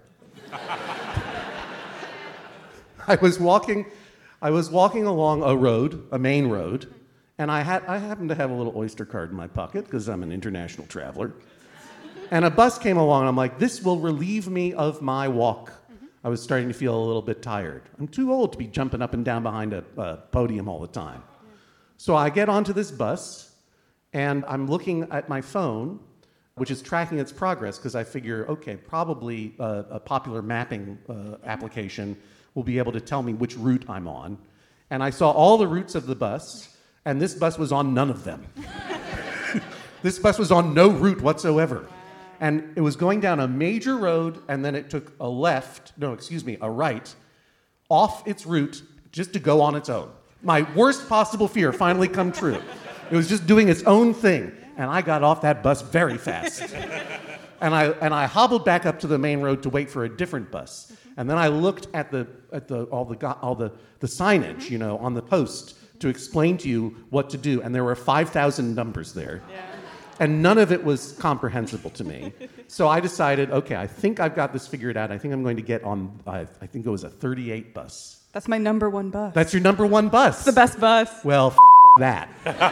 S1: I was walking... I was walking along a road, a main road, and I had I happened to have a little Oyster card in my pocket because I'm an international traveler. And a bus came along, and I'm like, this will relieve me of my walk. Mm-hmm. I was starting to feel a little bit tired. I'm too old to be jumping up and down behind a, a podium all the time. Yeah. So I get onto this bus, and I'm looking at my phone, which is tracking its progress, because I figure, okay, probably a, a popular mapping uh, application will be able to tell me which route I'm on. And I saw all the routes of the bus, and this bus was on none of them. This bus was on no route whatsoever. And it was going down a major road, and then it took a left, no, excuse me, a right, off its route just to go on its own. My worst possible fear finally come true. It was just doing its own thing, and I got off that bus very fast. And I and I hobbled back up to the main road to wait for a different bus. And then I looked at the at the all the all the, the signage, you know, on the post to explain to you what to do. And there were five thousand numbers there. Yeah. And none of it was comprehensible to me. So I decided, okay, I think I've got this figured out. I think I'm going to get on, uh, I think it was a thirty-eight bus.
S4: That's my number one bus.
S1: That's your number one bus?
S4: It's the best bus.
S1: Well, f*** that.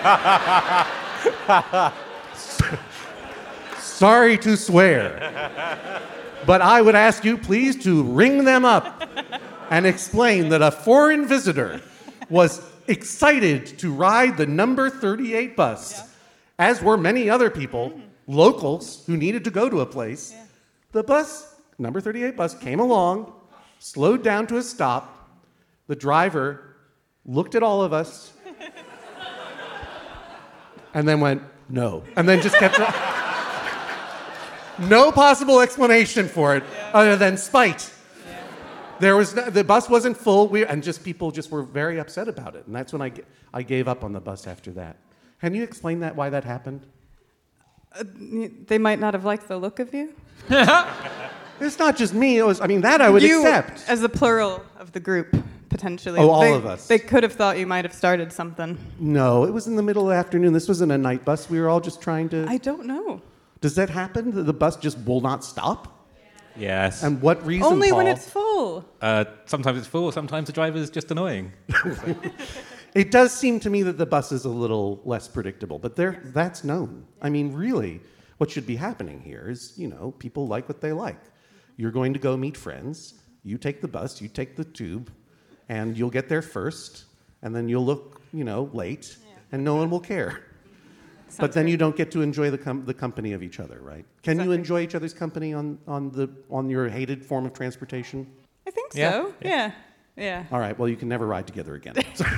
S1: Sorry to swear. But I would ask you, please, to ring them up and explain that a foreign visitor was excited to ride the number thirty-eight bus, yeah. as were many other people, mm-hmm. locals who needed to go to a place. Yeah. The bus number thirty-eight bus came along, slowed down to a stop. The driver looked at all of us and then went, no. And then just kept... No possible explanation for it yeah. other than spite. Yeah. There was no, the bus wasn't full, we, and just people just were very upset about it. And that's when I, I gave up on the bus after that. Can you explain that, why that happened?
S4: Uh, they might not have liked the look of you.
S1: It's not just me. It was, I mean, that I would
S4: you,
S1: accept.
S4: As the plural of the group, potentially.
S1: Oh, all
S4: they,
S1: of us.
S4: They could have thought you might have started something.
S1: No, it was in the middle of the afternoon. This wasn't a night bus. We were all just trying to...
S4: I don't know.
S1: Does that happen? The bus just will not stop?
S5: Yes.
S1: And what reason,
S4: Only
S1: Paul?
S4: when it's full.
S5: Uh, sometimes it's full, sometimes the driver's just annoying.
S1: It does seem to me that the bus is a little less predictable, but there, that's known. I mean, really, what should be happening here is, you know, people like what they like. You're going to go meet friends. You take the bus, you take the tube, and you'll get there first, and then you'll look, you know, late, yeah. and no one will care. Sounds but then great. You don't get to enjoy the com- the company of each other, right? Can exactly. you enjoy each other's company on, on the on your hated form of transportation?
S4: I think
S5: yeah.
S4: so. Yeah. yeah. Yeah.
S1: All right. Well, you can never ride together again.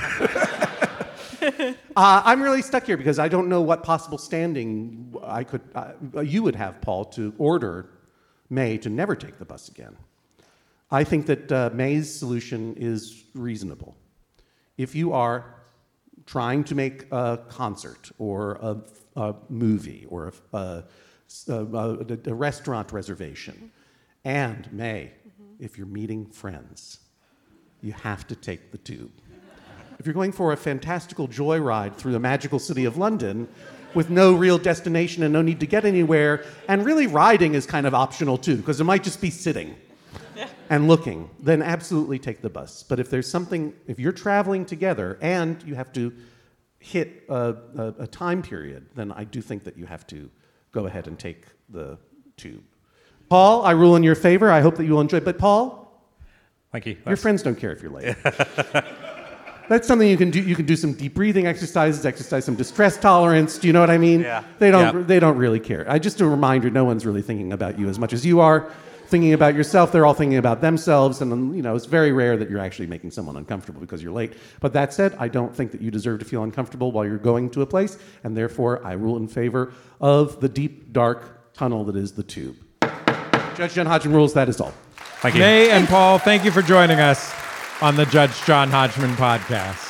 S1: uh, I'm really stuck here because I don't know what possible standing I could uh, you would have, Paul, to order May to never take the bus again. I think that uh, May's solution is reasonable. If you are trying to make a concert or a, a movie or a, a, a, a restaurant reservation, and May, mm-hmm. if you're meeting friends, you have to take the tube. If you're going for a fantastical joyride through the magical city of London with no real destination and no need to get anywhere, and really riding is kind of optional too, because it might just be sitting yeah. and looking, then absolutely take the bus. But if there's something, if you're traveling together and you have to hit a, a, a time period, then I do think that you have to go ahead and take the tube. Paul, I rule in your favor. I hope that you will enjoy. But Paul,
S5: thank you.
S1: Your
S5: That's...
S1: friends don't care if you're late. That's something you can do. You can do some deep breathing exercises, exercise some distress tolerance. Do you know what I mean?
S5: Yeah.
S1: They don't.
S5: Yep.
S1: They don't really care. I just a reminder: no one's really thinking about you as much as you are thinking about yourself. They're all thinking about themselves, and you know it's very rare that you're actually making someone uncomfortable because you're late. But that said, I don't think that you deserve to feel uncomfortable while you're going to a place, and therefore I rule in favor of the deep, dark tunnel that is the tube. Judge John Hodgman rules. That is all.
S5: Thank you.
S2: May and Paul, thank you for joining us on the Judge John Hodgman podcast.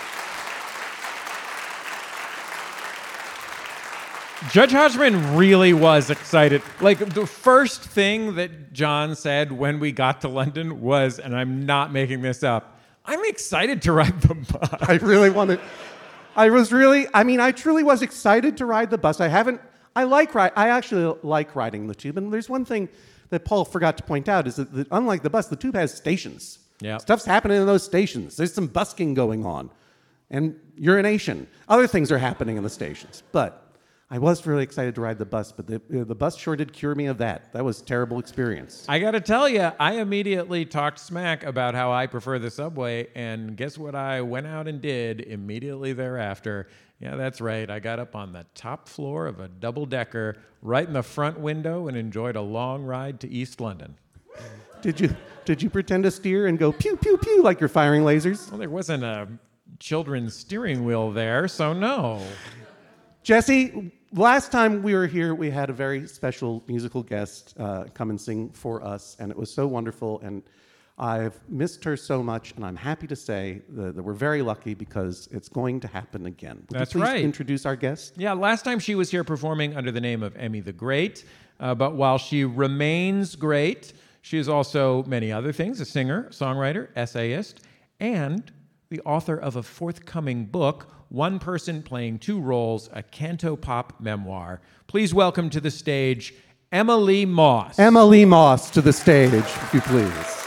S2: Judge Hodgman really was excited. Like, the first thing that John said when we got to London was, and I'm not making this up, I'm excited to ride the bus.
S1: I really wanted, I was really, I mean, I truly was excited to ride the bus. I haven't, I like ride, I actually like riding the tube. And there's one thing that Paul forgot to point out is that, that unlike the bus, the tube has stations.
S2: Yeah.
S1: Stuff's happening in those stations. There's some busking going on and urination. Other things are happening in the stations. But I was really excited to ride the bus, but the, the bus sure did cure me of that. That was a terrible experience.
S2: I got to tell you, I immediately talked smack about how I prefer the subway, and guess what I went out and did immediately thereafter? Yeah, that's right. I got up on the top floor of a double-decker right in the front window and enjoyed a long ride to East London.
S1: Did you did you pretend to steer and go pew, pew, pew like you're firing lasers?
S2: Well, there wasn't a children's steering wheel there, so no.
S1: Jesse, last time we were here, we had a very special musical guest uh, come and sing for us, and it was so wonderful, and I've missed her so much, and I'm happy to say that, that we're very lucky because it's going to happen again. Would
S2: That's
S1: you please
S2: right.
S1: introduce our guest?
S2: Yeah, last time she was here performing under the name of Emmy the Great, uh, but while she remains great, she is also many other things, a singer, songwriter, essayist, and the author of a forthcoming book, One Person Playing Two Roles, a canto-pop memoir. Please welcome to the stage Emma Lee Moss.
S1: Emma Lee Moss to the stage, if you please.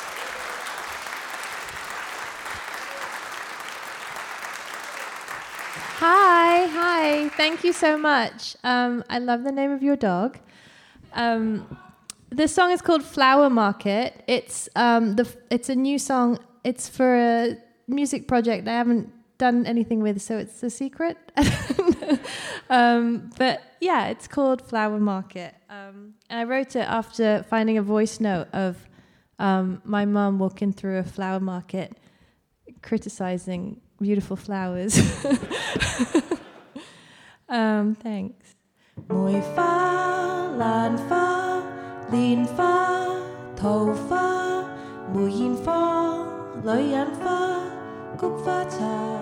S7: Hi, hi. Thank you so much. Um, I love the name of your dog. Um, this song is called Flower Market. It's um, the it's a new song. It's for a music project I haven't done anything with, so it's a secret. um, but yeah, it's called Flower Market. Um, and I wrote it after finding a voice note of um, my mum walking through a flower market, criticizing beautiful flowers. um, thanks. Mùi pha, lan pha, lin pha, thầu pha, mùi yin pha, lời ăn pha, cúc pha trà.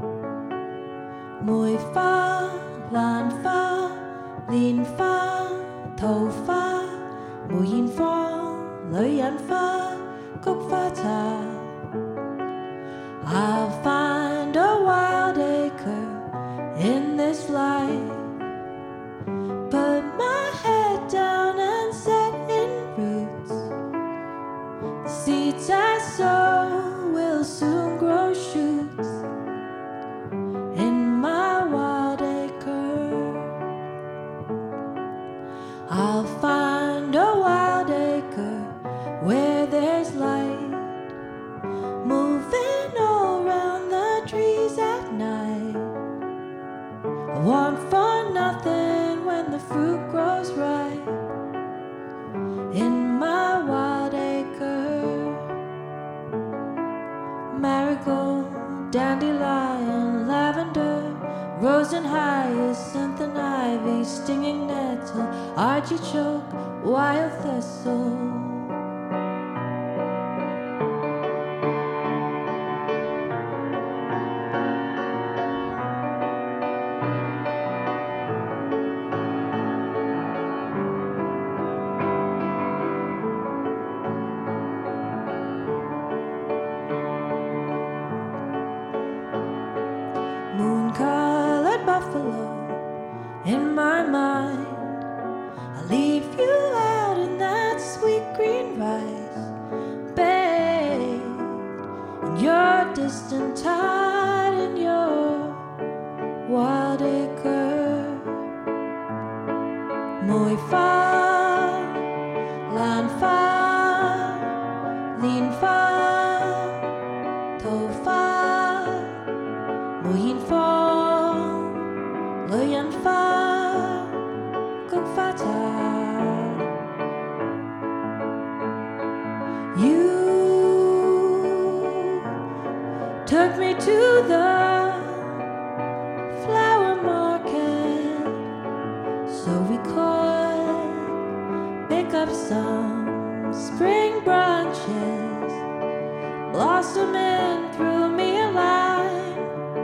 S7: Mùi pha, lan pha, lin pha, thầu pha, mùi yin pha, lời ăn pha, cúc pha trà. I'll find a wild acre in this life. Put my head down and set in roots. The seeds I sow will soon grow shoots in my wild acre. I'll find a wild acre where there's light, moving all around the trees at night. I want for nothing when the fruit grows ripe in my wild acre. Marigold, dandelion, lavender, rose and hyacinth and ivy, stinging nettle, artichoke, wild thistle. Moon-colored buffalo in my mind. I'll leave you out in that sweet green rice, bathed in your distant tide in your wild acre. Mùi pha, lan pha, lin pha, thầu pha, mùi yin pha, lời ăn pha, cúc pha trà. You took me to the flower market so we could pick up some spring branches, blossoming through me a line.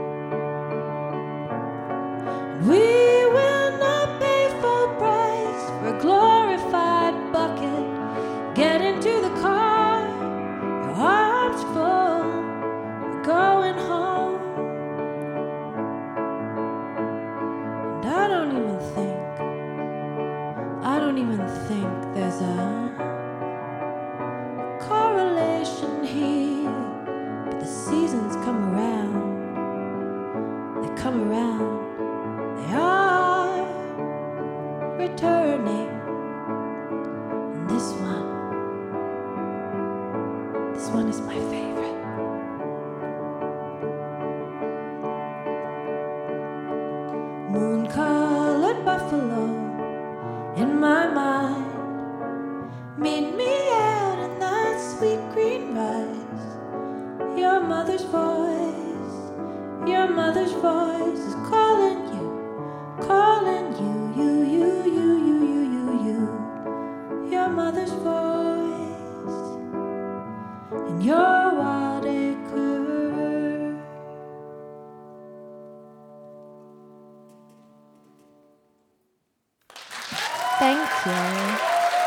S7: We will not pay full price for a glorified bucket. Get into the car, your arms full, we're going home. And I don't even think, I don't even think there's a correlation here. But the seasons come around, they come around. They are returning. And this one, this one is my favorite. Moon-colored buffalo in my mind. Meet me out in that sweet green rice. Your mother's voice, your mother's voice is calling you. Calling you, you, you, you, you, you, you, you. Your mother's voice in your wild acre. Thank you.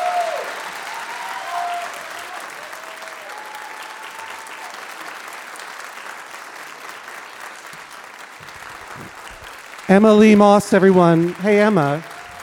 S1: Emma Lee Moss, everyone. Hey, Emma.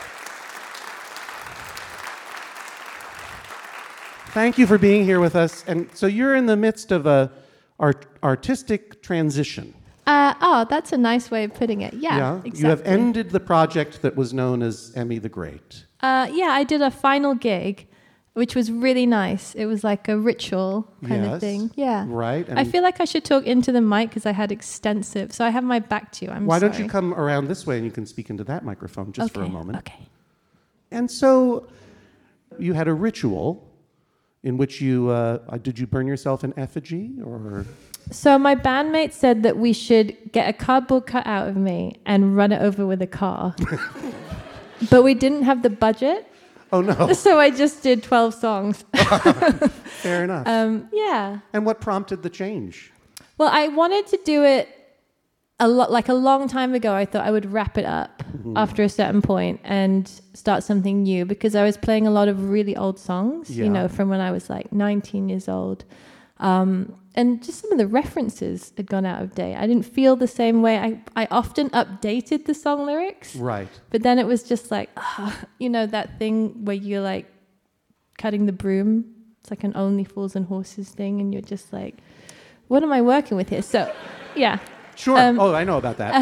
S1: Thank you for being here with us. And so you're in the midst of a art- artistic transition.
S7: Uh, oh, that's a nice way of putting it. Yeah, exactly.
S1: You have ended the project that was known as Emmy the Great.
S7: Uh, yeah, I did a final gig which was really nice. It was like a ritual kind
S1: Yes.
S7: of thing. Yeah.
S1: Right.
S7: I
S1: And
S7: feel like I should talk into the mic because I had extensive. So I have my back to you. I'm
S1: why
S7: sorry.
S1: don't you come around this way and you can speak into that microphone just for a
S7: Okay,
S1: moment.
S7: Okay.
S1: And so you had a ritual in which you, uh, uh, did you burn yourself in effigy or?
S7: So my bandmate said that we should get a cardboard cut out of me and run it over with a car. But we didn't have the budget.
S1: Oh, no.
S7: So I just did twelve songs.
S1: Fair enough.
S7: Um, yeah.
S1: And what prompted the change?
S7: Well, I wanted to do it a lot, like a long time ago. I thought I would wrap it up
S1: Mm-hmm.
S7: after a certain point and start something new because I was playing a lot of really old songs,
S1: Yeah.
S7: you know, from when I was like nineteen years old. Um, and just some of the references had gone out of date. I didn't feel the same way. I, I often updated the song lyrics,
S1: Right.
S7: but then it was just like, ah, you know, that thing where you're like cutting the broom. It's like an Only Fools and Horses thing. And you're just like, what am I working with here? So, yeah.
S1: Sure.
S7: Um,
S1: oh, I know about that.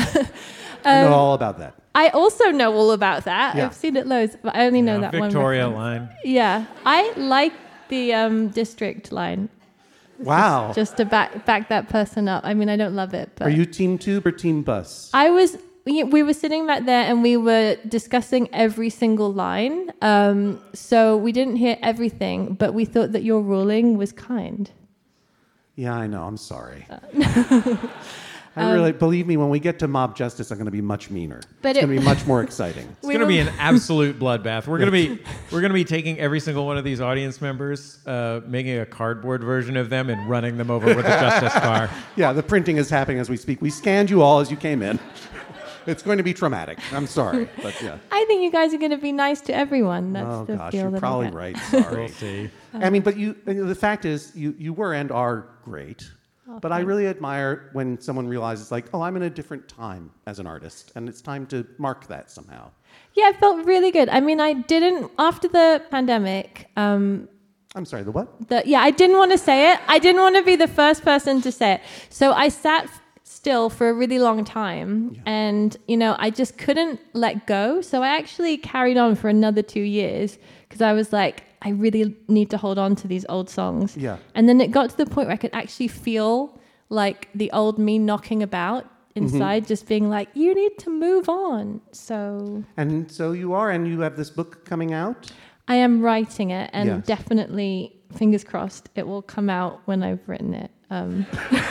S1: I know all about that.
S7: I also know all about that.
S1: Yeah.
S7: I've seen it loads, but I only know
S2: Yeah,
S7: that one.
S2: Victoria
S7: reference.
S2: line.
S7: Yeah. I like the um, district line.
S1: Wow.
S7: Just to back back that person up. I mean, I don't love it, but
S1: Are you team tube or team bus?
S7: I was. We we were sitting back there and we were discussing every single line. Um, so we didn't hear everything, but we thought that your ruling was kind.
S1: Yeah, I know. I'm sorry.
S7: Uh,
S1: I really believe me. When we get to mob justice, I'm going to be much meaner.
S7: But
S1: it's
S7: it-
S1: going to be much more exciting.
S2: It's going to be an absolute bloodbath. We're going to be we're going to be taking every single one of these audience members, uh, making a cardboard version of them, and running them over with a justice car.
S1: Yeah, the printing is happening as we speak. We scanned you all as you came in. It's going to be traumatic. I'm sorry, but yeah.
S7: I think you guys are going to be nice to everyone. That's
S1: Oh
S7: the
S1: gosh,
S7: feel
S1: you're
S7: that I
S1: probably
S7: get.
S1: right. Sorry.
S2: We'll see.
S1: I mean, but you. The fact is, you you were and are great.
S7: Oh,
S1: But I really admire when someone realizes, like, oh, I'm in a different time as an artist, and it's time to mark that somehow.
S7: Yeah, it felt really good. I mean, I didn't after the pandemic. Um,
S1: I'm sorry, the what?
S7: the, yeah, I didn't want to say it. I didn't want to be the first person to say it. So I sat f- still for a really long time, and you know, I just couldn't let go. So I actually carried on for another two years because I was like, I really need to hold on to these old songs.
S1: Yeah.
S7: And then it got to the point where I could actually feel like the old me knocking about inside, just being like, you need to move on. So
S1: And so you are, and you have this book coming out.
S7: I am writing it, and
S1: Yes.
S7: definitely, fingers crossed, it will come out when I've written it. Um,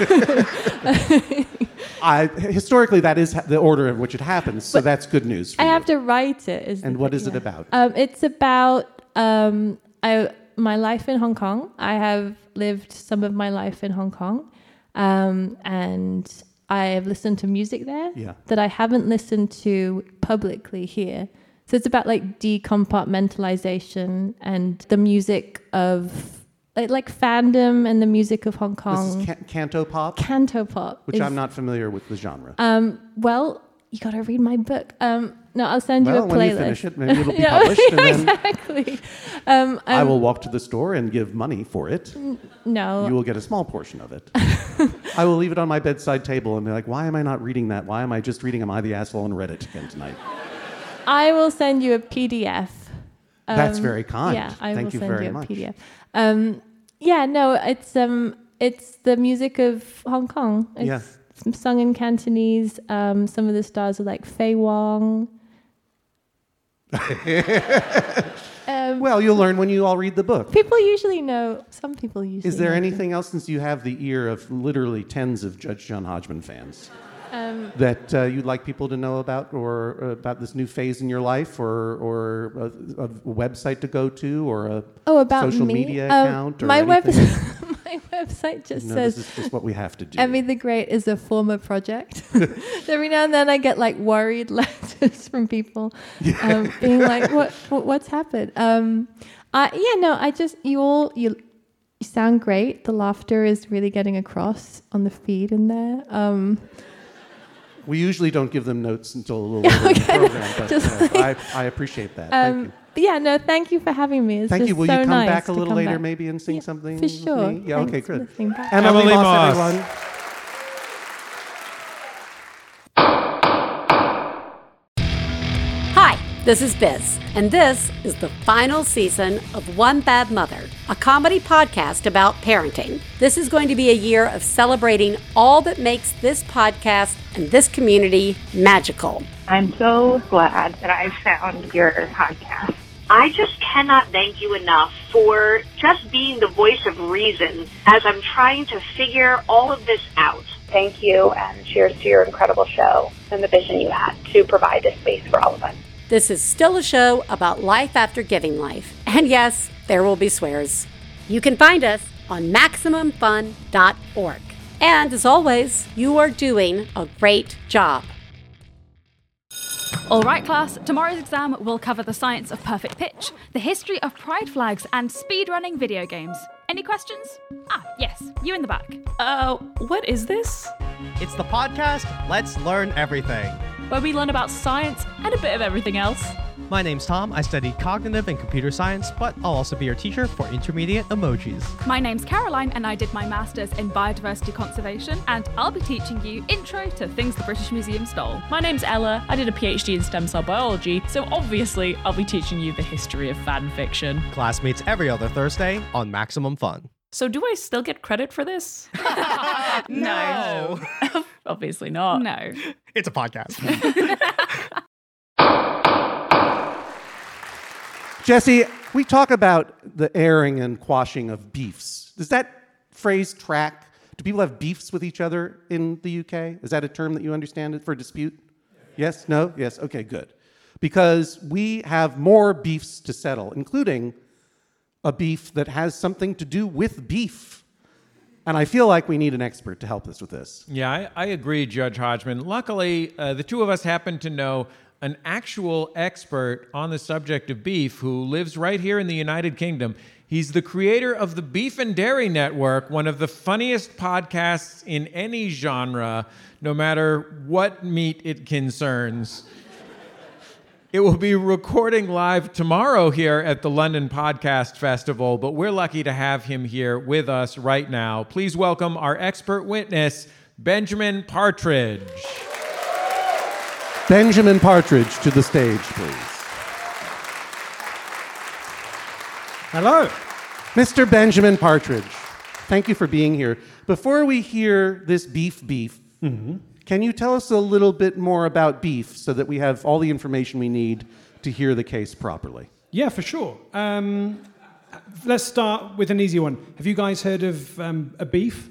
S1: I, historically, that is ha- the order in which it happens, so that's good news for
S7: I
S1: you.
S7: have to write it. Is
S1: And
S7: the
S1: what
S7: thing,
S1: is it
S7: yeah.
S1: about?
S7: Um, it's about um, I, my life in Hong Kong. I have lived some of my life in Hong Kong, um, and I have listened to music there
S1: Yeah.
S7: that I haven't listened to publicly here. So it's about like decompartmentalization and the music of like, like fandom and the music of Hong Kong.
S1: This is can- canto pop,
S7: Canto pop,
S1: which
S7: is-
S1: I'm not familiar with the genre.
S7: Um, well, you got to read my book. Um, no, I'll send
S1: well,
S7: you a playlist.
S1: when you finish it, maybe it'll be
S7: Yeah,
S1: published, and then
S7: exactly. Um,
S1: I
S7: um,
S1: will walk to the store and give money for it.
S7: No.
S1: You will get a small portion of it. I will leave it on my bedside table and be like, why am I not reading that? Why am I just reading Am I the Asshole on Reddit again tonight?
S7: I will send you a P D F.
S1: That's
S7: Um,
S1: very kind.
S7: Yeah, I
S1: Thank
S7: will
S1: you
S7: send
S1: very
S7: you a
S1: much.
S7: P D F. Um, yeah, no, it's um, it's the music of Hong Kong. It's
S1: Yeah.
S7: sung in Cantonese. Um, some of the stars are like Fei Wong. um,
S1: Well, you'll learn when you all read the book.
S7: people usually know. Some people usually.
S1: Is there
S7: know.
S1: anything else, since you have the ear of literally tens of Judge John Hodgman fans,
S7: Um,
S1: that uh, you'd like people to know about, or uh, about this new phase in your life, or or a, a website to go to, or a
S7: oh, about
S1: social
S7: me?
S1: media
S7: Um,
S1: account, or
S7: my
S1: anything?
S7: website. My website just
S1: No,
S7: says
S1: this is just what we have to do.
S7: Emmy the Great is a former project. Every now and then I get like worried letters from people um, being like, what, what what's happened? Um, uh, yeah, no, I just, you all, you, you sound great. The laughter is really getting across on the feed in there. Um,
S1: We usually don't give them notes until a little later in the program, but
S7: Just
S1: uh, I, I appreciate that. Thank
S7: um,
S1: you.
S7: but yeah, no, thank you for having me. It's
S1: Thank
S7: just
S1: you. Will
S7: so
S1: you come
S7: nice
S1: back a
S7: to
S1: little
S7: come
S1: later,
S7: back.
S1: maybe, and sing
S7: Yeah,
S1: something?
S7: for
S1: with
S7: sure.
S1: me? Yeah. Okay.
S7: Thanks for
S1: Good.
S7: listening back.
S1: Emily,
S2: Emily
S1: Moss,
S2: Moss.
S1: everyone.
S8: Hi, This is Biz, and this is the final season of One Bad Mother, a comedy podcast about parenting. This is going to be a year of celebrating all that makes this podcast and this community magical.
S9: I'm so glad that I found your podcast.
S10: I just cannot thank you enough for just being the voice of reason as I'm trying to figure all of this out.
S9: Thank you, and cheers to your incredible show and the vision you had to provide this space for all of us.
S8: This is still a show about life after giving life. And yes, there will be swears. You can find us on maximum fun dot org. And as always, you are doing a great job.
S11: All right, class, tomorrow's exam will cover the science of perfect pitch, the history of pride flags, and speedrunning video games. Any questions? Ah, yes, you in the back.
S12: Uh, what is this?
S13: It's the podcast Let's Learn Everything,
S12: where we learn about science and a bit of everything else.
S13: My name's Tom. I study cognitive and computer science, but I'll also be your teacher for intermediate emojis.
S11: My name's Caroline, and I did my master's in biodiversity conservation, and I'll be teaching you intro to things the British Museum stole.
S12: My name's Ella. I did a PhD in stem cell biology, so obviously I'll be teaching you the history of fan fiction.
S13: Classmates every other Thursday on Maximum Fun.
S12: So do I still get credit for this?
S11: No.
S12: Obviously not.
S11: No.
S13: It's a podcast.
S1: Jesse, we talk about the airing and quashing of beefs. Does that phrase track? Do people have beefs with each other in the U K? Is that a term that you understand for dispute? Yes? No? Yes? Okay, good. Because we have more beefs to settle, including a beef that has something to do with beef. And I feel like we need an expert to help us with this.
S2: Yeah, I, I agree, Judge Hodgman. Luckily, uh, the two of us happen to know an actual expert on the subject of beef who lives right here in the United Kingdom. He's the creator of the Beef and Dairy Network, one of the funniest podcasts in any genre, no matter what meat it concerns. It will be recording live tomorrow here at the London Podcast Festival, but we're lucky to have him here with us right now. Please welcome our expert witness, Benjamin Partridge.
S1: Benjamin Partridge to the stage, please.
S14: Hello.
S1: Mister Benjamin Partridge, thank you for being here. Before we hear this beef beef, mm-hmm. Can you tell us a little bit more about beef so that we have all the information we need to hear the case properly?
S14: Yeah, for sure. Um, let's start with an easy one. Have you guys heard of um, a beef?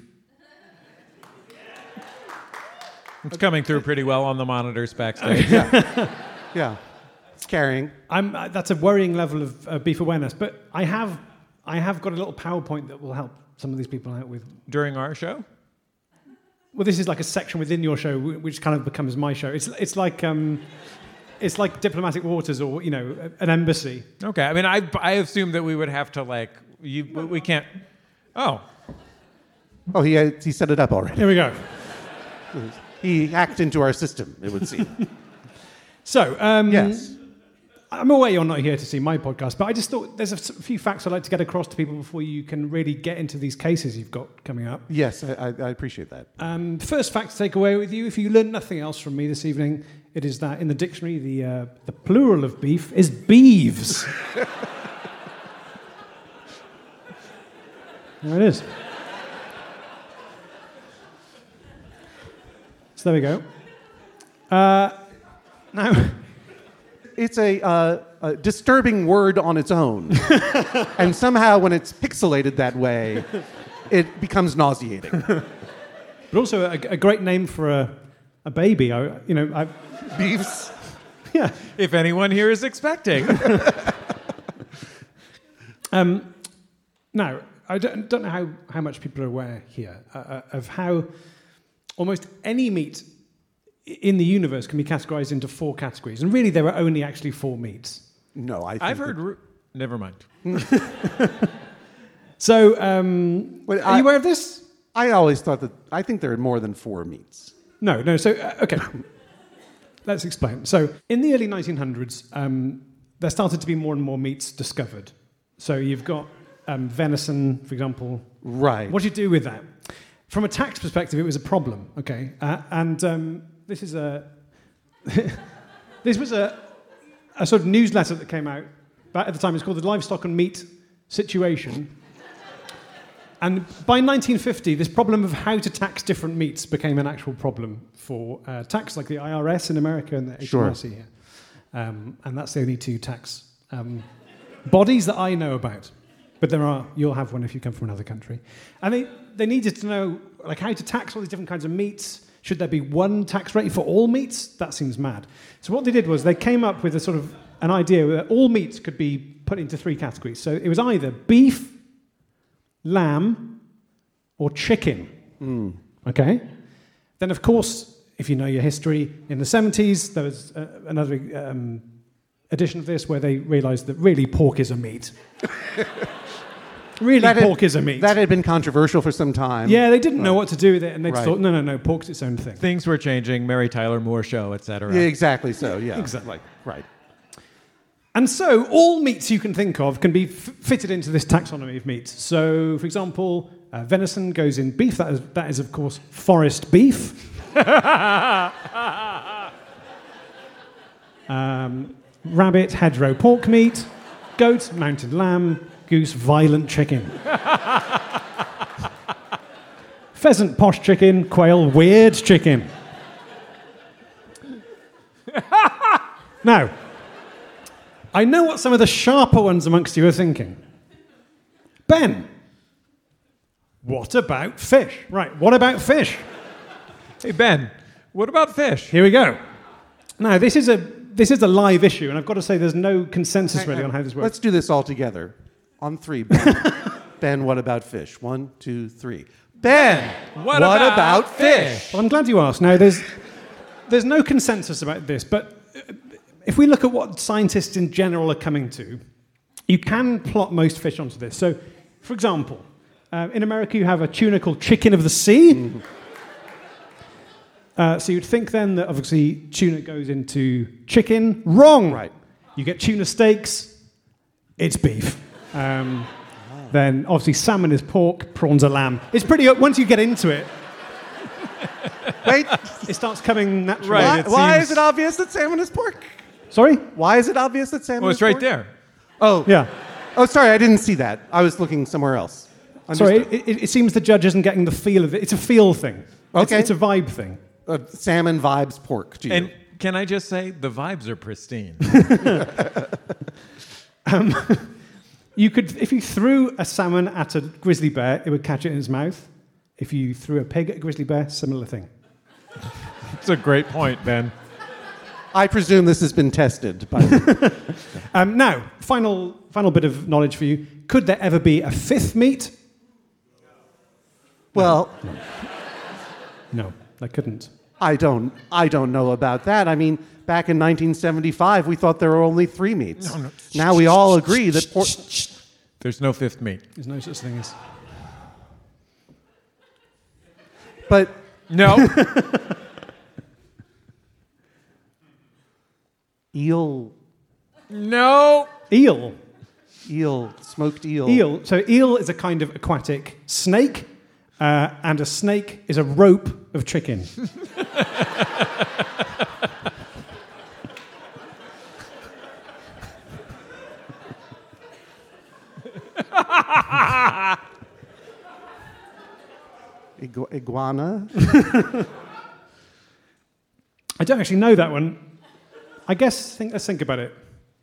S2: It's coming through pretty well on the monitors backstage.
S1: yeah. yeah, it's carrying.
S14: I'm, uh, that's a worrying level of uh, beef awareness, but I have, I have got a little PowerPoint that will help some of these people out with.
S2: During our show?
S14: Well, this is like a section within your show, which kind of becomes my show. It's it's like um, it's like diplomatic waters, or you know, an embassy.
S2: Okay, I mean, I I assumed that we would have to like you. We can't. Oh.
S1: Oh, he had, he set it up already.
S14: Here we go.
S1: He hacked into our system, it would seem.
S14: So, um,
S1: yes.
S14: I'm aware you're not here to see my podcast, but I just thought there's a few facts I'd like to get across to people before you can really get into these cases you've got coming up.
S1: Yes, I, I appreciate that.
S14: Um, first fact to take away with you, if you learn nothing else from me this evening, it is that in the dictionary, the uh, the plural of beef is beeves. There it is. So there we go. Uh, now...
S1: It's a, uh, a disturbing word on its own. And somehow when it's pixelated that way, it becomes nauseating.
S14: But also a, a great name for a, a baby. I, you know, I,
S1: Beefs.
S14: Yeah.
S2: If anyone here is expecting.
S14: um, now, I don't, don't know how, how much people are aware here uh, of how almost any meat in the universe can be categorized into four categories. And really, there are only actually four meats.
S1: No, I think
S2: I've heard...
S1: that...
S2: Ru- Never mind.
S14: So, um,
S1: Wait,
S14: are
S1: I,
S14: you aware of this?
S1: I always thought that... I think there are more than four meats.
S14: No, no. So, uh, okay. Let's explain. So, in the early nineteen hundreds, um, there started to be more and more meats discovered. So, you've got um, venison, for example.
S1: Right.
S14: What do you do with that? From a tax perspective, it was a problem, okay? Uh, and um, this is a... this was a... a sort of newsletter that came out back at the time. It's called the Livestock and Meat Situation. And by nineteen fifty, this problem of how to tax different meats became an actual problem for uh, tax, like the I R S in America and the H M R C
S1: Sure.
S14: here. Um, and that's the only two tax um, bodies that I know about. But there are, you'll have one if you come from another country. And they, they needed to know like how to tax all these different kinds of meats. Should there be one tax rate for all meats? That seems mad. So what they did was they came up with a sort of an idea that all meats could be put into three categories. So it was either beef, lamb, or chicken.
S1: Mm.
S14: Okay? Then, of course, if you know your history, in the seventies, there was uh, another um, edition of this where they realized that really pork is a meat. Really,
S1: That had-
S14: pork is a meat.
S1: That had been controversial for some time.
S14: Yeah, they didn't know what to do with it, and they just
S1: Right.
S14: thought, no, no, no, pork's its own thing.
S2: Things were changing. Mary Tyler Moore Show, et cetera.
S1: Yeah, exactly so, yeah.
S14: Exactly.
S1: Like, right.
S14: And so all meats you can think of can be f- fitted into this taxonomy of meats. So, for example, uh, venison goes in beef. That is, that is, of course, forest beef. um, rabbit, hedgerow pork meat. Goat, mountain lamb. Goose, violent chicken. Pheasant, posh chicken. Quail, weird chicken. Now, I know what some of the sharper ones amongst you are thinking. Ben, what about fish? Right, what about fish?
S2: Hey, Ben, what about fish?
S14: Here we go. Now, this is a this is a live issue, and I've got to say there's no consensus
S1: Hang
S14: really
S1: on.
S14: on how this works.
S1: Let's do this all together. On three, Ben. Ben, what about fish? One, two, three. Ben,
S2: what about fish?
S14: Well, I'm glad you asked. Now, there's there's no consensus about this, but uh, if we look at what scientists in general are coming to, you can plot most fish onto this. So, for example, uh, in America you have a tuna called chicken of the sea.
S1: Mm-hmm.
S14: Uh, so you'd think then that obviously tuna goes into chicken. Wrong.
S1: Right.
S14: You get tuna steaks, it's beef. Um, Then obviously salmon is pork, prawns are lamb. It's pretty, once you get into it,
S1: Wait,
S14: it starts coming naturally.
S2: Right,
S1: why,
S2: it
S1: why
S2: seems-
S1: is it obvious that salmon is pork?
S14: Sorry?
S1: Why is it obvious that salmon
S2: Well,
S1: is
S2: it's right
S1: pork?
S2: there.
S1: Oh,
S14: Yeah.
S1: Oh, sorry, I didn't see that. I was looking somewhere else.
S14: Sorry,
S1: Understood.
S14: it, it, it seems the judge isn't getting the feel of it. It's a feel thing. It's-
S1: Okay.
S14: It's, a vibe thing.
S1: Uh, salmon vibes pork to you.
S2: And can I just say, the vibes are pristine.
S14: You could, if you threw a salmon at a grizzly bear, it would catch it in its mouth. If you threw a pig at a grizzly bear, similar thing.
S2: It's a great point, Ben.
S1: I presume this has been tested by.
S14: Um, now, final, final bit of knowledge for you. Could there ever be a fifth meat?
S1: Well,
S14: No, there couldn't.
S1: I don't. I don't know about that. I mean, back in nineteen seventy-five, we thought there were only three meats.
S2: No, no.
S1: Now we all agree that pork.
S2: There's no fifth meat.
S14: There's no such thing as...
S1: But
S2: No.
S1: eel,
S2: No.
S14: Eel.
S1: eel, smoked eel.
S14: Eel. So eel is a kind of aquatic snake, uh, and a snake is a rope of chicken.
S1: Igu- iguana.
S14: I don't actually know that one. I guess, think, let's think about it.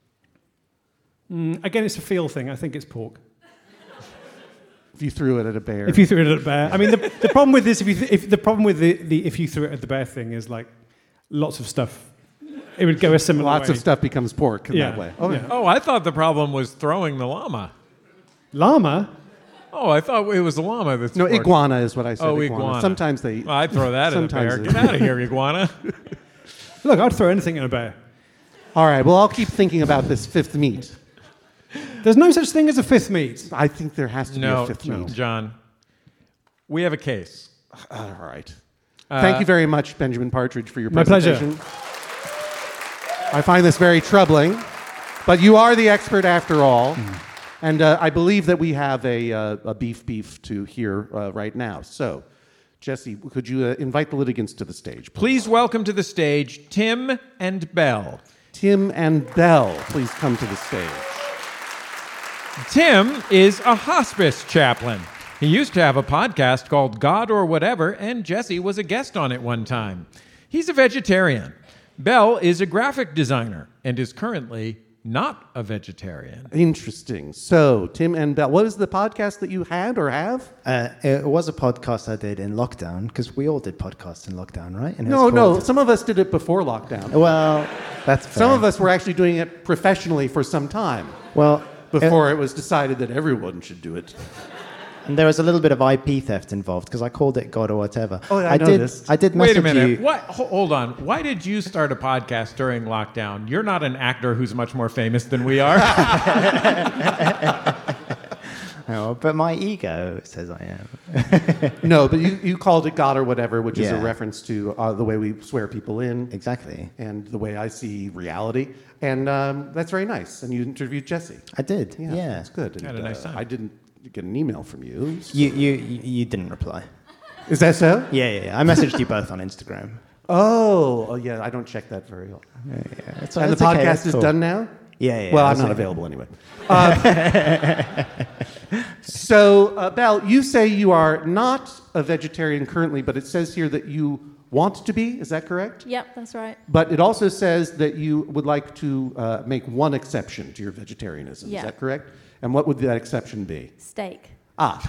S14: Mm, again, it's a feel thing. I think it's pork.
S1: If you threw it at a bear.
S14: If you threw it at a bear. I mean, the, the problem with this, if you th- if the problem with the, the if you threw it at the bear thing is like lots of stuff. It would go a similar
S1: Lots
S14: way.
S1: of stuff becomes pork in
S14: Yeah.
S1: that way. Oh,
S14: Yeah.
S2: Oh, I thought the problem was throwing the llama.
S14: Llama?
S2: Oh, I thought it was the llama that's
S1: No,
S2: pork.
S1: iguana is what I said.
S2: Oh,
S1: iguana.
S2: iguana.
S1: Sometimes they.
S2: Well, I'd throw that at a
S1: sometimes
S2: bear.
S1: they-
S2: Get out of here, iguana.
S14: Look, I'd throw anything at a bear.
S1: All right. Well, I'll keep thinking about this fifth meat.
S14: There's no such thing as a fifth meat.
S1: I think there has to
S2: No,
S1: be a fifth meat.
S2: John. We have a case.
S1: All right.
S2: Uh,
S1: Thank you very much, Benjamin Partridge, for your
S14: My pleasure.
S1: presentation. I find this very troubling, but you are the expert after all.
S14: Mm.
S1: And uh, I believe that we have a, uh, a beef beef to hear uh, right now. So, Jesse, could you uh, invite the litigants to the stage, please?
S2: Please welcome to the stage Tim and Belle.
S1: Tim and Belle please come to the stage?
S2: Tim is a hospice chaplain. He used to have a podcast called God or Whatever, and Jesse was a guest on it one time. He's a vegetarian. Belle is a graphic designer and is currently not a vegetarian.
S1: Interesting. So, Tim and Belle, what is the podcast that you had or have?
S15: Uh, it was a podcast I did in lockdown, because we all did podcasts in lockdown, right? And it
S1: No,
S15: was
S1: no.
S15: called-
S1: Some of us did it before lockdown.
S15: Well, that's fair.
S1: Some of us were actually doing it professionally for some time.
S15: Well,
S1: before it was decided that everyone should do it.
S15: And there was a little bit of I P theft involved, because I called it God or Whatever.
S1: Oh, I
S15: did.
S1: noticed.
S15: I did
S2: Wait
S15: message
S2: a minute.
S15: you.
S2: What? Ho- Hold on. Why did you start a podcast during lockdown? You're not an actor who's much more famous than we are.
S15: Oh, but my ego says I am.
S1: No, but you, you called it God or Whatever, which is
S15: Yeah.
S1: a reference to uh, the way we swear people in.
S15: Exactly.
S1: And the way I see reality. And um, that's very nice. And you interviewed Jesse.
S15: I did.
S1: Yeah,
S15: Yeah.
S1: that's good. And,
S2: Had a nice
S1: uh,
S2: time.
S1: I didn't get an email from you.
S15: You, you, you you didn't reply.
S1: Is that so?
S15: Yeah, yeah, yeah. I messaged you both on Instagram.
S1: Oh, oh yeah, I don't check that very often.
S15: Yeah, yeah. It's,
S1: And
S15: it's
S1: the
S15: okay,
S1: podcast
S15: that's
S1: is
S15: cool.
S1: done now?
S15: Yeah, yeah.
S1: Well, I'm
S15: that's
S1: not
S15: it.
S1: available anyway. Uh, so, uh, Belle, you say you are not a vegetarian currently, but it says here that you want to be. Is that correct?
S7: Yep, that's right.
S1: But it also says that you would like to uh, make one exception to your vegetarianism.
S7: Yeah.
S1: Is that correct? And what would that exception be?
S7: Steak.
S1: Ah.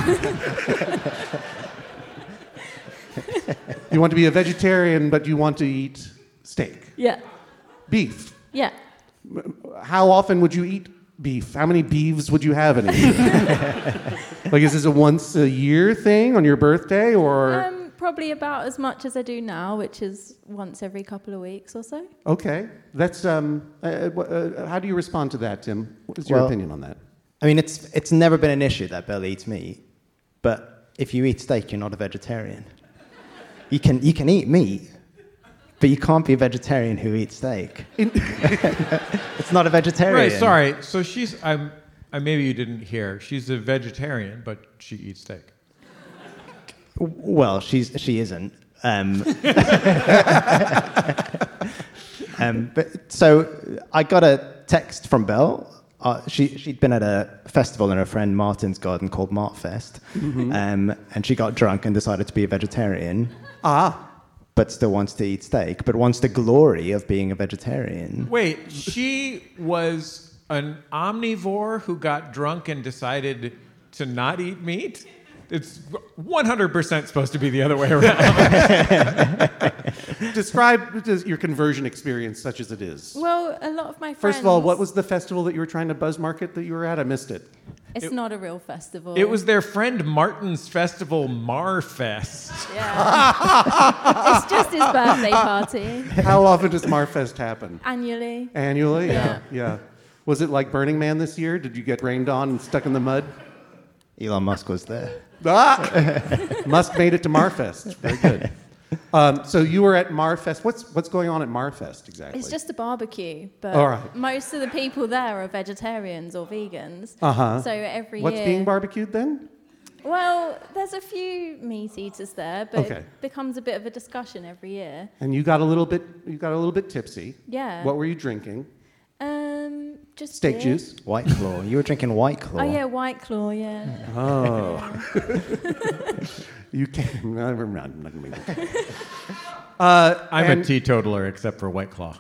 S1: You want to be a vegetarian, but you want to eat steak.
S7: Yeah.
S1: Beef.
S7: Yeah.
S1: How often would you eat beef? How many beefs would you have in a year? Like, is this a once a year thing on your birthday, or?
S7: Um, probably about as much as I do now, which is once every couple of weeks or so.
S1: Okay, that's um. Uh, uh, how do you respond to that, Tim? What is your
S15: Well,
S1: opinion on that?
S15: I mean, it's it's never been an issue that Belle eats meat, but if you eat steak, you're not a vegetarian. You can you can eat meat, but you can't be a vegetarian who eats steak. It's not a vegetarian.
S2: Right, sorry. So she's, I'm, I, maybe you didn't hear. She's a vegetarian, but she eats steak.
S15: Well, she's she isn't. Um, um, but so I got a text from Belle. Uh, she she'd been at a festival in her friend Martin's garden called Martfest,
S1: Mhm.
S15: um, and she got drunk and decided to be a vegetarian.
S1: Ah.
S15: But still wants to eat steak, but wants the glory of being a vegetarian.
S2: Wait, she was an omnivore who got drunk and decided to not eat meat? It's one hundred percent supposed to be the other way around.
S1: Describe your conversion experience, such as it is.
S7: Well, a lot of my friends...
S1: First of all, what was the festival that you were trying to buzz market that you were at? I missed it.
S7: It's
S2: It-
S7: not a real festival.
S2: It was their friend Martin's festival, Marfest.
S7: Yeah. It's just his birthday party.
S1: How often does Marfest happen?
S7: Annually.
S1: Annually? Yeah. Yeah. Was it like Burning Man this year? Did you get rained on and stuck in the mud?
S15: Elon Musk was there.
S1: Ah! Musk made it to Marfest. Very good. Um, so you were at Marfest. What's what's going on at Marfest exactly?
S7: It's just a barbecue, but
S1: All right.
S7: most of the people there are vegetarians or vegans.
S1: Uh-huh.
S7: So every
S1: What's
S7: year...
S1: being barbecued then?
S7: Well, there's a few meat eaters there, but
S1: Okay.
S7: it becomes a bit of a discussion every year.
S1: And you got a little bit you got a little bit tipsy.
S7: Yeah.
S1: What were you drinking?
S7: Um, just
S1: Steak
S7: beer.
S1: juice?
S15: White Claw. You were drinking White Claw.
S7: Oh yeah, White Claw. Yeah.
S1: Oh. You can never mind. I'm not gonna make it. Uh,
S2: I'm
S1: and-
S2: a teetotaler except for White Claw.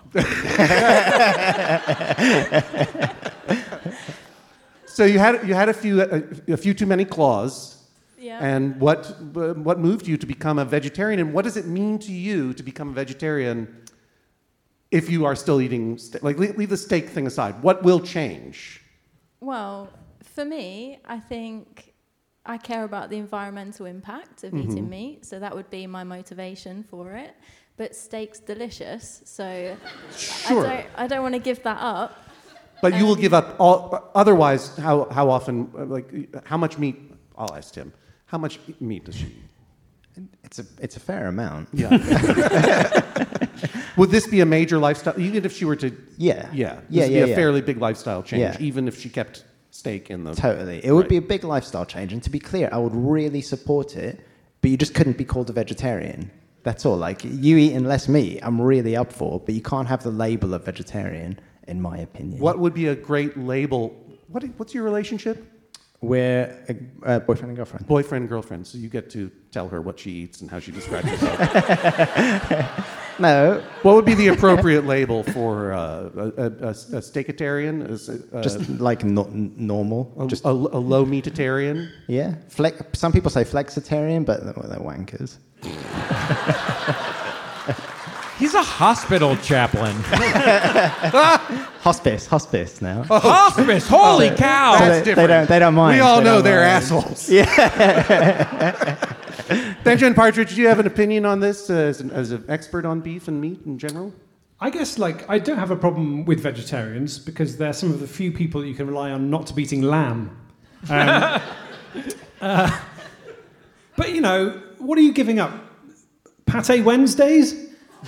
S1: So you had you had a few a, a few too many claws.
S7: Yeah.
S1: And what uh, what moved you to become a vegetarian, and what does it mean to you to become a vegetarian if you are still eating ste- like leave, leave the steak thing aside? What will change?
S7: Well, for me, I think I care about the environmental impact of
S1: Mhm.
S7: eating meat, so that would be my motivation for it. But steak's delicious, so
S1: Sure.
S7: I don't I don't want to give that up.
S1: But you will
S7: Um,
S1: give up all. Otherwise, how how often? uh, Like how much meat? I'll ask Tim. How much meat does she eat?
S15: It's a it's a fair amount.
S1: Yeah. Would this be a major lifestyle? Even if she were to.
S15: Yeah.
S1: Yeah. This
S15: Yeah,
S1: would
S15: yeah,
S1: be a
S15: yeah.
S1: fairly big lifestyle change,
S15: Yeah.
S1: even if she kept steak in the.
S15: Totally. It would
S1: Right.
S15: be a big lifestyle change. And to be clear, I would really support it, but you just couldn't be called a vegetarian. That's all. Like, you eating less meat, I'm really up for, but you can't have the label of vegetarian, in my opinion.
S1: What would be a great label? What, what's your relationship?
S15: We're a, a boyfriend and girlfriend.
S1: Boyfriend and girlfriend. So you get to tell her what she eats and how she describes herself.
S15: No.
S1: What would be the appropriate label for uh, a, a, a steakitarian? Is it, uh,
S15: Just like no, normal.
S1: A,
S15: Just
S1: a, a low meatitarian?
S15: Yeah. Flex, some people say flexitarian, but they're, they're wankers.
S2: He's a hospital chaplain.
S15: Hospice, hospice now.
S2: Oh. Hospice, holy
S15: so
S2: cow!
S15: So
S1: That's
S15: they, they don't, they don't mind.
S1: We all
S15: they
S1: know they're
S15: mind.
S1: assholes.
S15: Yeah.
S1: Benjamin Partridge, do you have an opinion on this uh, as, an, as an expert on beef and meat in general?
S14: I guess, like, I don't have a problem with vegetarians because they're some of the few people that you can rely on not to be eating lamb. Um, uh, but, you know, what are you giving up? Pate Wednesdays?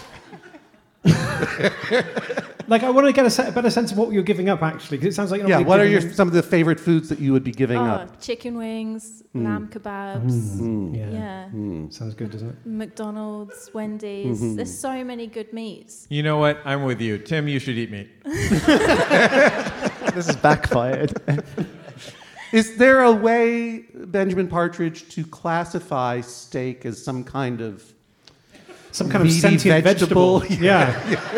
S14: Like, I want to get a, se- a better sense of what you're giving up, actually, because it sounds like you're not
S1: Yeah,
S14: really
S1: what are
S14: giving
S1: your
S14: them-
S1: some of the favorite foods that you would be giving
S16: Oh,
S1: up?
S16: chicken wings,
S1: Mm.
S16: lamb kebabs.
S14: Mm. Yeah.
S16: Yeah.
S1: Mm.
S14: Sounds good, doesn't it?
S16: McDonald's, Wendy's.
S2: Mhm.
S16: There's so many good meats.
S2: You know what? I'm with you. Tim, you should eat meat.
S15: This is backfired.
S1: Is there a way, Benjamin Partridge, to classify steak as some kind of
S14: Some kind of
S1: meaty
S14: sentient vegetable? Yeah.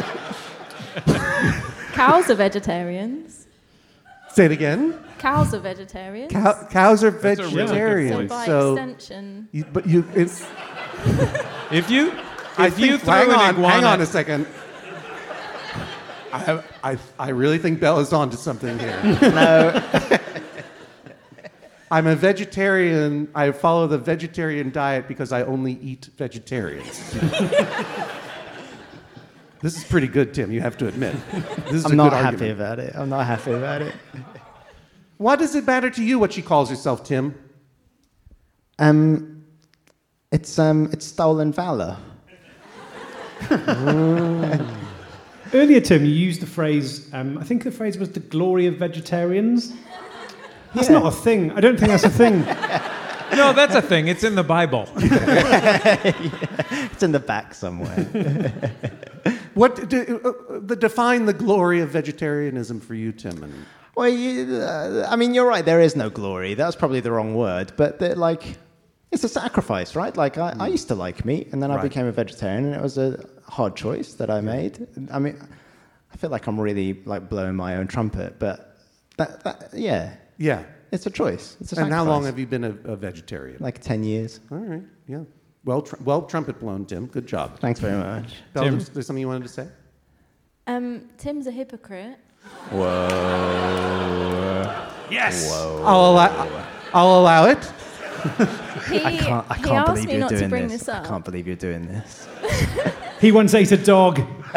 S16: Cows are vegetarians.
S1: Say it again.
S16: Cows are vegetarians.
S1: Cow, cows are
S2: That's a really good
S1: vegetarians,
S16: So by
S1: so
S16: extension.
S1: you, but you, it's.
S2: If you,
S1: I
S2: if you
S1: think,
S2: throw
S1: hang
S2: an
S1: on,
S2: iguana,
S1: hang on a second. I, have, I, I really think Bella's onto something here.
S15: No.
S1: I'm a vegetarian. I follow the vegetarian diet because I only eat vegetarians. This is pretty good, Tim. You have to admit. This is
S15: I'm
S1: a
S15: not
S1: good
S15: happy
S1: argument.
S15: about it. I'm not happy about it.
S1: Why does it matter to you what she calls herself, Tim?
S15: Um, it's um, it's stolen valor.
S14: Earlier, Tim, you used the phrase, um, I think the phrase was the glory of vegetarians. That's
S15: Yeah.
S14: not a thing. I don't think that's a thing.
S2: no, that's a thing. It's in the Bible.
S15: It's in the back somewhere.
S1: What do, uh, the, define the glory of vegetarianism for you, Tim? And
S15: Well, you, uh, I mean, you're right. There is no glory. That's probably the wrong word. But the- like, it's a sacrifice, right? Like, I, I used to like meat, and then I
S1: Right.
S15: became a vegetarian, and it was a hard choice that I made. I mean, I feel like I'm really like blowing my own trumpet, but that, that yeah,
S1: yeah,
S15: it's a choice. It's a
S1: and how long
S15: sacrifice.
S1: have you been a, a vegetarian?
S15: Like ten years.
S1: All right, yeah. Well, tr- well, trumpet blown, Tim. Good job.
S15: Thanks very much.
S1: Belle,
S2: Tim.
S1: is there something you wanted to say?
S16: Um, Tim's a hypocrite.
S15: Whoa.
S1: Yes.
S15: Whoa.
S1: I'll allow. I'll allow it.
S16: He,
S15: I can't. I
S16: he
S15: can't
S16: asked
S15: believe
S16: me
S15: you're
S16: not
S15: doing
S16: to bring
S15: this.
S16: this
S15: I
S16: up.
S15: can't believe you're doing this.
S14: He once ate a dog.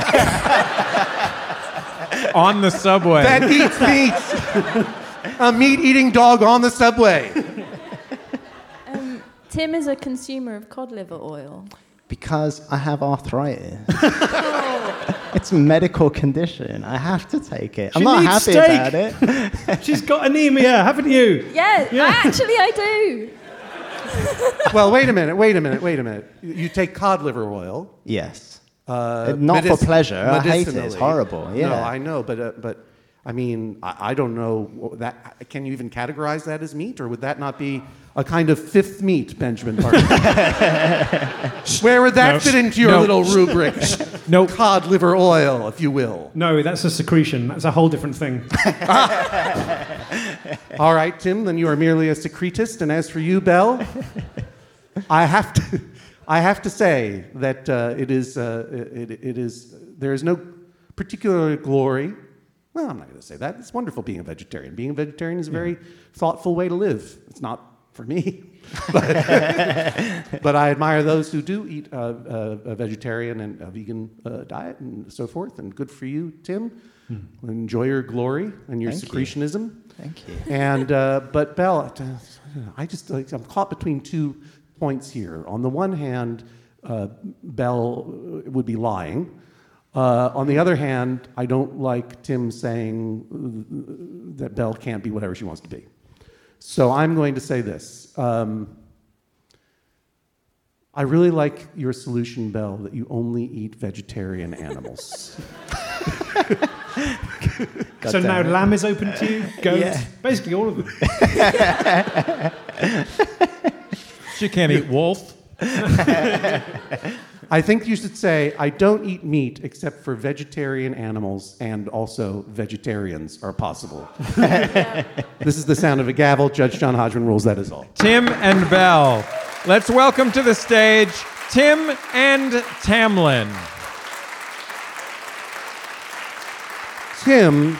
S2: On the subway.
S1: That eats meat. A meat-eating dog on the subway.
S16: Um, Tim is a consumer of cod liver oil.
S15: Because I have arthritis. It's a medical condition. I have to take it. I'm
S14: She
S15: not
S14: needs
S15: happy
S14: steak.
S15: about it.
S14: She's got anemia, haven't you?
S16: Yeah,
S14: Yeah.
S16: actually I do.
S1: Well, wait a minute. Wait a minute. Wait a minute. You you take cod liver oil.
S15: Yes.
S1: Uh,
S15: Not for
S1: medic-
S15: pleasure. I hate it. It's
S1: medicinally.
S15: horrible. Yeah.
S1: No, I know, but uh, but I mean, I, I don't know what that. Can you even categorize that as meat, or would that not be a kind of fifth meat, Benjamin Partridge? Where would that
S14: No.
S1: fit into your
S14: No.
S1: little rubric?
S14: No.
S1: Cod liver oil, if you will.
S14: No, that's a secretion. That's a whole different thing.
S1: All right, Tim, then you are merely a secretist. And as for you, Belle, I have to, I have to say that uh, it is, uh, it, it is, there is no particular glory. Well, I'm not going to say that. It's wonderful being a vegetarian. Being a vegetarian is a very thoughtful way to live. It's not for me, but, but I admire those who do eat uh, uh, a vegetarian and a vegan uh, diet and so forth. And good for you, Tim. Enjoy your glory and your
S15: Thank you.
S1: secretionism.
S15: Thank you.
S1: And uh, but Belle, I just like, I'm caught between two points here. On the one hand, uh, Belle would be lying. Uh, on the other hand, I don't like Tim saying that Belle can't be whatever she wants to be. So I'm going to say this. Um, I really like your solution, Belle, that you only eat vegetarian animals.
S14: So now
S15: damn it.
S14: lamb is open to you, goats,
S15: Yeah.
S14: basically all of them.
S2: She can't eat wolf.
S1: I think you should say, I don't eat meat except for vegetarian animals, and also vegetarians are possible. This is the sound of a gavel. Judge John Hodgman rules that is all.
S2: Tim and Belle. Let's welcome to the stage Tim and Tamlin.
S1: Tim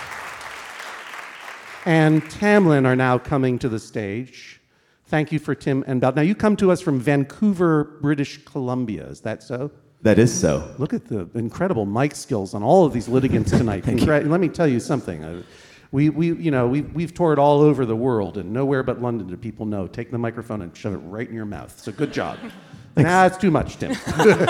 S1: and Tamlin are now coming to the stage. Thank you for Tim and Belle. Now, you come to us from Vancouver, British Columbia. Is that so?
S17: That is so.
S1: Look at the incredible mic skills on all of these litigants tonight. Congra- Let me tell you something. Uh, we, we, you know, we, we've toured all over the world, and nowhere but London do people know. Take the microphone and shove it right in your mouth. So good job. Nah, it's too much, Tim.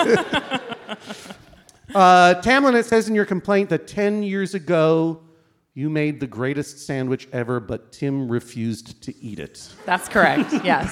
S1: uh, Tamlin, it says in your complaint that ten years ago, you made the greatest sandwich ever, but Tim refused to eat it.
S18: That's correct, yes.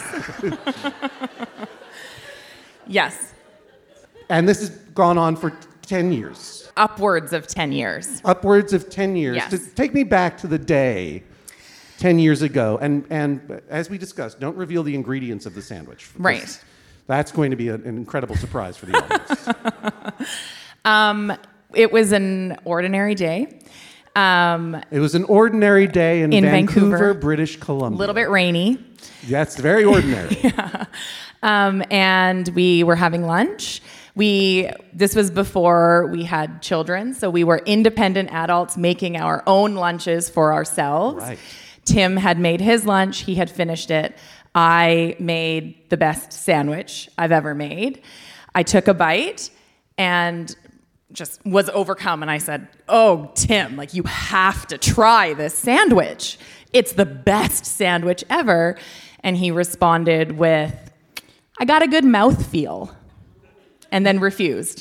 S18: Yes.
S1: And this has gone on for ten years.
S18: Upwards of ten years.
S1: Upwards of ten years.
S18: Yes.
S1: To take me back to the day ten years ago. And, and as we discussed, don't reveal the ingredients of the sandwich.
S18: Right.
S1: That's going to be a, an incredible surprise for the audience.
S18: um, it was an ordinary day. Um,
S1: it was an ordinary day in,
S18: in
S1: Vancouver,
S18: Vancouver,
S1: British Columbia.
S18: A little bit rainy.
S1: That's very ordinary.
S18: Yeah. Um, and we were having lunch. We this was before we had children, so we were independent adults making our own lunches for ourselves.
S1: Right.
S18: Tim had made his lunch. He had finished it. I made the best sandwich I've ever made. I took a bite and just was overcome, and I said, "Oh, Tim, like you have to try this sandwich. It's the best sandwich ever." And he responded with, "I got a good mouthfeel," and then refused.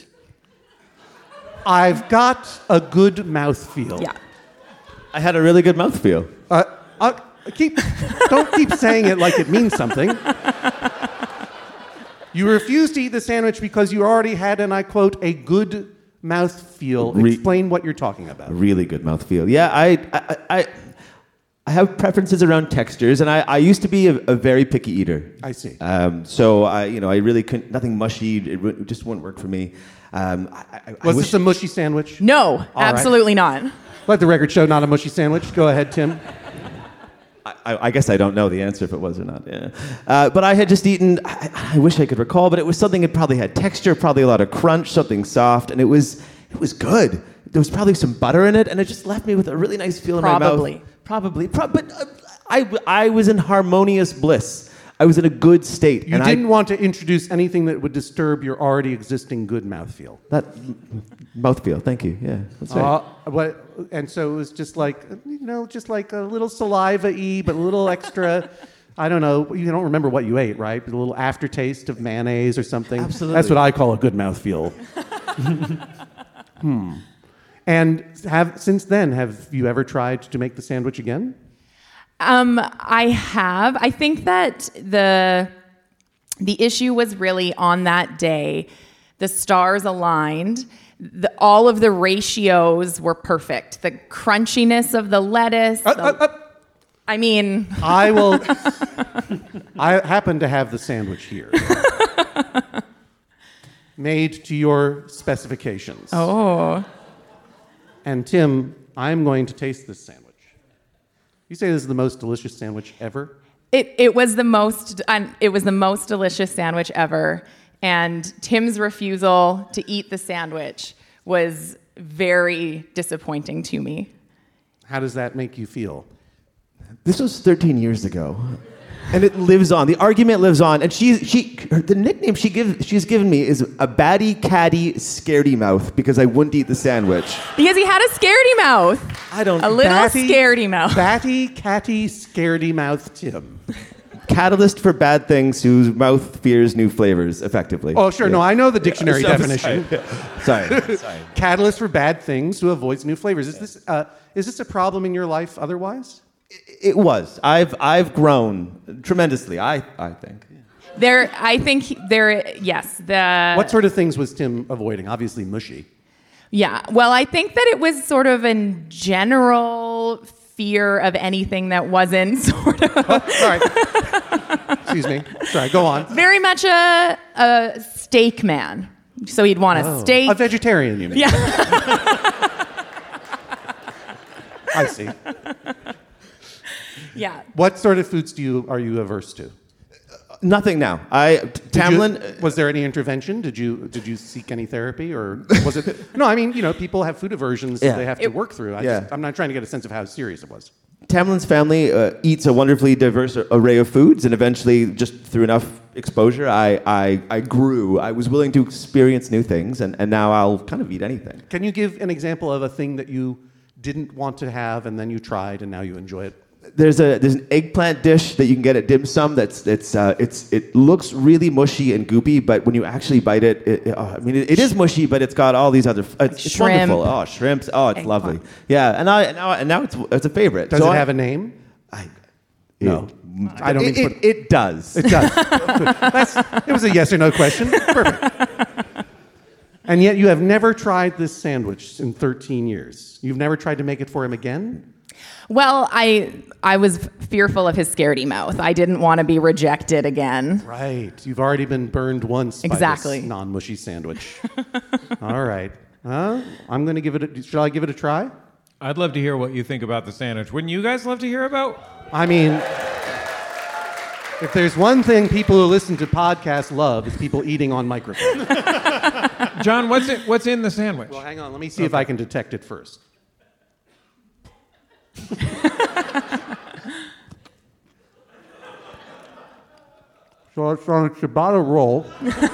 S1: I've got a good mouthfeel.
S18: Yeah.
S17: I had a really good mouthfeel.
S1: Uh, uh, keep, don't keep saying it like it means something. You refused to eat the sandwich because you already had, and I quote, a good mouthfeel.
S17: Re-
S1: Explain what you're talking about.
S17: Really good mouthfeel. Yeah, I, I, I, I have preferences around textures, and I, I used to be a, a very picky eater.
S1: I see.
S17: Um, so I, you know, I really couldn't. Nothing mushy. It, w- it just wouldn't work for me. Um, I, I, I
S1: Was
S17: wish,
S1: this a mushy sandwich?
S18: No,
S1: All
S18: absolutely
S1: right.
S18: not.
S1: Let the record show not a mushy sandwich. Go ahead, Tim.
S17: I, I guess I don't know the answer if it was or not. Yeah. Uh, but I had just eaten, I, I wish I could recall, but it was something that probably had texture, probably a lot of crunch, something soft, and it was it was good. There was probably some butter in it, and it just left me with a really nice feel in my mouth.
S18: Probably.
S17: Probably. Pro- but uh, I, I was in harmonious bliss. I was in a good state.
S1: You
S17: and
S1: didn't
S17: I,
S1: want to introduce anything that would disturb your already existing good mouthfeel.
S17: That mouthfeel, thank you. Yeah, that's right.
S1: Uh, what, and so it was just like, you know, just like a little saliva-y, but a little extra, I don't know, you don't remember what you ate, right? But a little aftertaste of mayonnaise or something.
S17: Absolutely.
S1: That's what I call a good mouthfeel. hmm. And have since then, have you ever tried to make the sandwich again?
S18: Um, I have. I think that the the issue was really on that day. The stars aligned. The, all of the ratios were perfect. The crunchiness of the lettuce.
S1: Uh,
S18: the,
S1: uh, uh.
S18: I mean,
S1: I will. I happen to have the sandwich here, made to your specifications.
S18: Oh.
S1: And Tim, I'm going to taste this sandwich. You say this is the most delicious sandwich ever?
S18: It it was the most um, it was the most delicious sandwich ever, and Tim's refusal to eat the sandwich was very disappointing to me.
S1: How does that make you feel?
S17: This was thirteen years ago, and it lives on. The argument lives on, and she she her, the nickname she give she's given me is a batty catty scaredy mouth because I wouldn't eat the sandwich.
S18: Because he had a scaredy mouth.
S17: I don't.
S18: A little
S1: Batty,
S18: scaredy mouth.
S1: Batty, catty, scaredy mouth Tim.
S17: Catalyst for bad things whose mouth fears new flavors, effectively.
S1: Oh, sure.
S17: Yeah.
S1: No, I know the dictionary
S17: Yeah, so-
S1: definition.
S17: Sorry. Sorry. Sorry.
S1: Catalyst for bad things who avoids new flavors. Is this uh, is this a problem in your life otherwise?
S17: It was. I've I've grown tremendously. I I think.
S18: There, I think he- there. Yes, the.
S1: What sort of things was Tim avoiding? Obviously, mushy.
S18: Yeah. Well, I think that it was sort of a general fear of anything that wasn't sort of.
S1: Oh, sorry. Excuse me. Sorry. Go on.
S18: Very much a a steak man. So he'd want a
S1: Oh.
S18: steak.
S1: A vegetarian, you mean?
S18: Yeah.
S1: I see.
S18: Yeah.
S1: What sort of foods do you are you averse to?
S17: Nothing now. I Tamlin.
S1: Did you- was there any intervention? Did you did you seek any therapy, or was it? No, I mean, you know, people have food aversions
S17: Yeah.
S1: that they have to
S17: It-
S1: work through. I
S17: yeah.
S1: just, I'm not trying to get a sense of how serious it was.
S17: Tamlin's family uh, eats a wonderfully diverse array of foods, and eventually, just through enough exposure, I, I, I grew. I was willing to experience new things, and, and now I'll kind of eat anything.
S1: Can you give an example of a thing that you didn't want to have and then you tried and now you enjoy it?
S17: There's a there's an eggplant dish that you can get at dim sum. That's it's uh, it's it looks really mushy and goopy, but when you actually bite it, it, it oh, I mean it, it is mushy, but it's got all these other. It's, it's
S18: Shrimp.
S17: wonderful. Oh, shrimps. Oh, it's
S18: Eggplant.
S17: lovely. Yeah, and I now and now it's it's a favorite.
S1: Does
S17: So
S1: it
S17: I-
S1: have a name?
S17: I,
S1: No. I don't
S17: it,
S1: mean to
S17: it,
S1: put-
S17: it does.
S1: It does. That's, it was a yes or no question. Perfect. And yet you have never tried this sandwich in thirteen years. You've never tried to make it for him again?
S18: Well, I I was fearful of his scaredy mouth. I didn't want to be rejected again.
S1: Right. You've already been burned once
S18: Exactly.
S1: by this non-mushy sandwich. All right. Huh? I'm going to give it a... Shall I give it a try?
S2: I'd love to hear what you think about the sandwich. Wouldn't you guys love to hear about?
S1: I mean, if there's one thing people who listen to podcasts love, it's people eating on microphone.
S2: John, what's it? What's in the sandwich?
S1: Well, hang on. Let me see if I can detect it first. So it's on a ciabatta roll.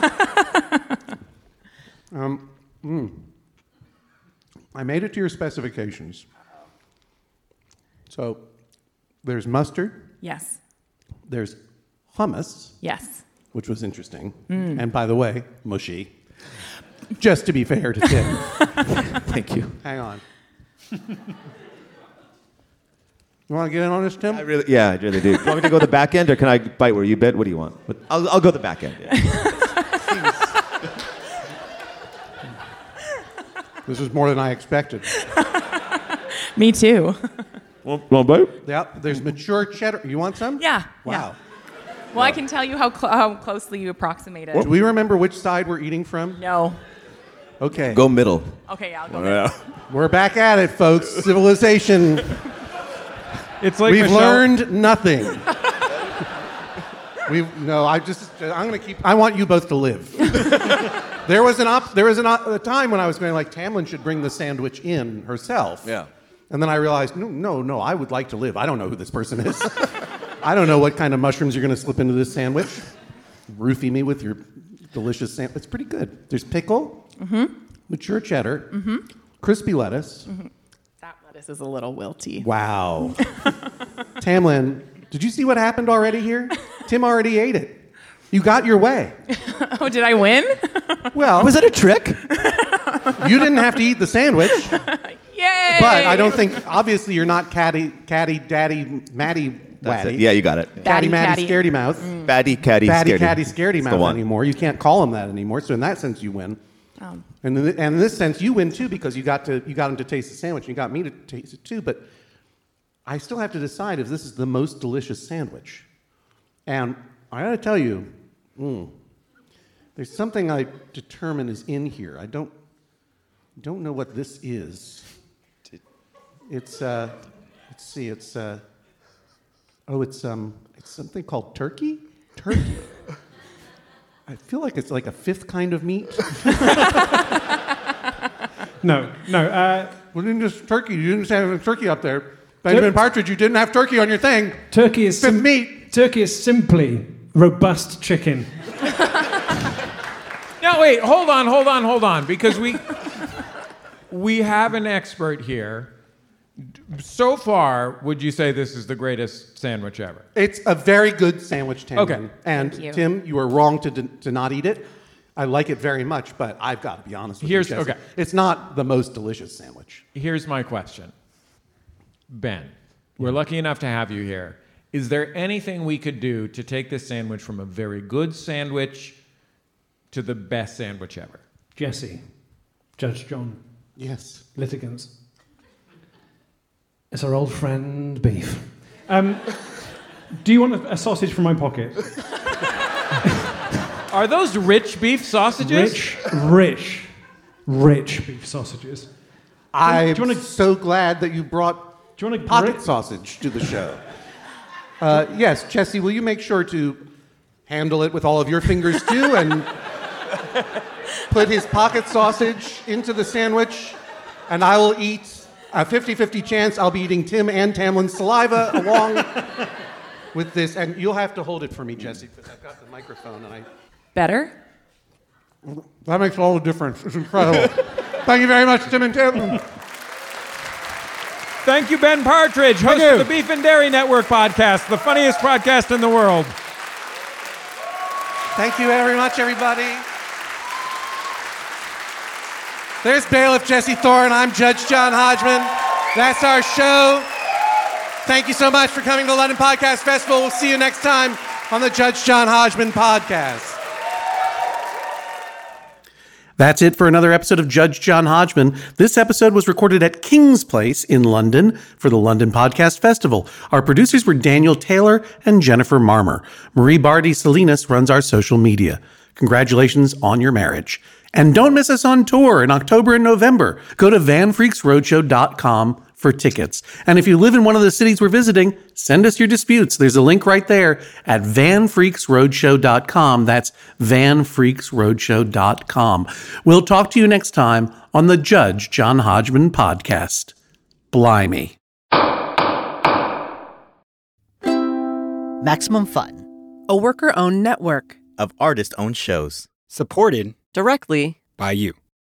S1: um, mm. I made it to your specifications. So there's mustard.
S18: Yes.
S1: There's hummus.
S18: Yes.
S1: Which was interesting.
S18: Mm.
S1: And by the way, mushy. Just to be fair to Tim.
S17: Thank you.
S1: Hang on. You want to get in on this, Tim?
S17: I really, yeah, I really do. You want me to go the back end, or can I bite where you bit? What do you want? What- I'll, I'll go the back end. Yeah.
S1: This is more than I expected.
S18: Me too.
S17: Want want a bite?
S1: Yeah, there's mature cheddar. You want some?
S18: Yeah.
S1: Wow.
S18: Well, I can tell you how cl- how closely you approximated.
S1: Do we remember which side we're eating from?
S18: No.
S1: Okay.
S17: Go middle.
S18: Okay, yeah, I'll go.
S17: Yeah.
S1: We're back at it, folks. Civilization.
S2: It's like
S1: We've
S2: Michelle-
S1: learned nothing. We've no. I just. I'm going to keep. I want you both to live. There was an op, There was an op, a time when I was going like Tamlin should bring the sandwich in herself.
S17: Yeah.
S1: And then I realized, no, no, no. I would like to live. I don't know who this person is. I don't know what kind of mushrooms you're going to slip into this sandwich. Roofie me with your delicious sandwich. It's pretty good. There's pickle,
S18: Mm-hmm.
S1: mature cheddar,
S18: Mm-hmm.
S1: crispy lettuce.
S18: Mm-hmm. That lettuce is a little wilty.
S1: Wow. Tamlin, did you see what happened already here? Tim already ate it. You got your way.
S18: Oh, did I win?
S1: Well,
S17: Was that a trick?
S1: you didn't have to eat the sandwich,
S18: Yay!
S1: but I don't think, obviously, you're not catty, catty, daddy, Matty,
S17: That's
S1: Waddy.
S17: it. Yeah, you got it.
S1: Catty,
S18: Batty,
S1: Matty,
S18: catty.
S1: scaredy mouth.
S17: Batty, catty,
S1: Batty,
S17: scaredy.
S1: catty, scaredy
S17: That's the
S1: mouth
S17: one.
S1: anymore. You can't call him that anymore. So in that sense, you win.
S18: Oh.
S1: And in, th- and in this sense, you win too because you got to you got him to taste the sandwich. And you got me to taste it too. But I still have to decide if this is the most delicious sandwich. And I got to tell you, mm, there's something I determine is in here. I don't don't know what this is. It's uh, let's see. It's uh, oh, it's um, it's something called turkey. Turkey. I feel like it's like a fifth kind of meat.
S14: No, no. Uh,
S1: Well, didn't just turkey. You didn't have turkey up there. Benjamin Partridge, you didn't have turkey on your thing.
S14: turkey is
S1: Fifth
S14: sim-
S1: meat.
S14: Turkey is simply robust chicken.
S2: Now wait, hold on, hold on, hold on, because we we have an expert here. So far, would you say this is the greatest sandwich ever?
S1: It's a very good sandwich, Tim.
S2: Okay.
S1: And
S18: Thank you.
S1: Tim, you are wrong to, d- to not eat it. I like it very much, but I've got to be honest with
S2: Here's-
S1: you. Jesse.
S2: okay.
S1: It's not the most delicious sandwich.
S2: Here's my question. Ben, we're lucky enough to have you here. Is there anything we could do to take this sandwich from a very good sandwich to the best sandwich ever?
S14: Jesse, Judge John.
S1: Yes.
S14: Litigants. It's our old friend Beef. Um, do you want a, a sausage from my pocket?
S2: Are those rich beef sausages?
S14: Rich, rich, rich beef sausages.
S1: I'm
S14: do you wanna,
S1: so glad that you brought
S14: do you want
S1: pocket
S14: grit?
S1: sausage to the show. uh, yes, Jesse, will you make sure to handle it with all of your fingers too and put his pocket sausage into the sandwich, and I will eat a fifty-fifty chance I'll be eating Tim and Tamlin's saliva along with this. And you'll have to hold it for me, Jesse, because I've got the microphone and I...
S18: Better?
S1: That makes all the difference. It's incredible. Thank you very much, Tim and Tim.
S2: Thank you, Ben Partridge, host of the Beef and Dairy Network podcast, the funniest podcast in the world.
S1: Thank you very much, everybody. There's Bailiff Jesse Thorne. I'm Judge John Hodgman. That's our show. Thank you so much for coming to the London Podcast Festival. We'll see you next time on the Judge John Hodgman podcast. That's it for another episode of Judge John Hodgman. This episode was recorded at King's Place in London for the London Podcast Festival. Our producers were Daniel Taylor and Jennifer Marmer. Marie Bardi Salinas runs our social media. Congratulations on your marriage. And don't miss us on tour in October and November. Go to van freaks roadshow dot com for tickets. And if you live in one of the cities we're visiting, send us your disputes. There's a link right there at van freaks roadshow dot com. That's van freaks roadshow dot com. We'll talk to you next time on the Judge John Hodgman podcast. Blimey.
S19: Maximum Fun, a worker-owned network
S20: of artist-owned shows.
S19: supported
S20: Directly by you.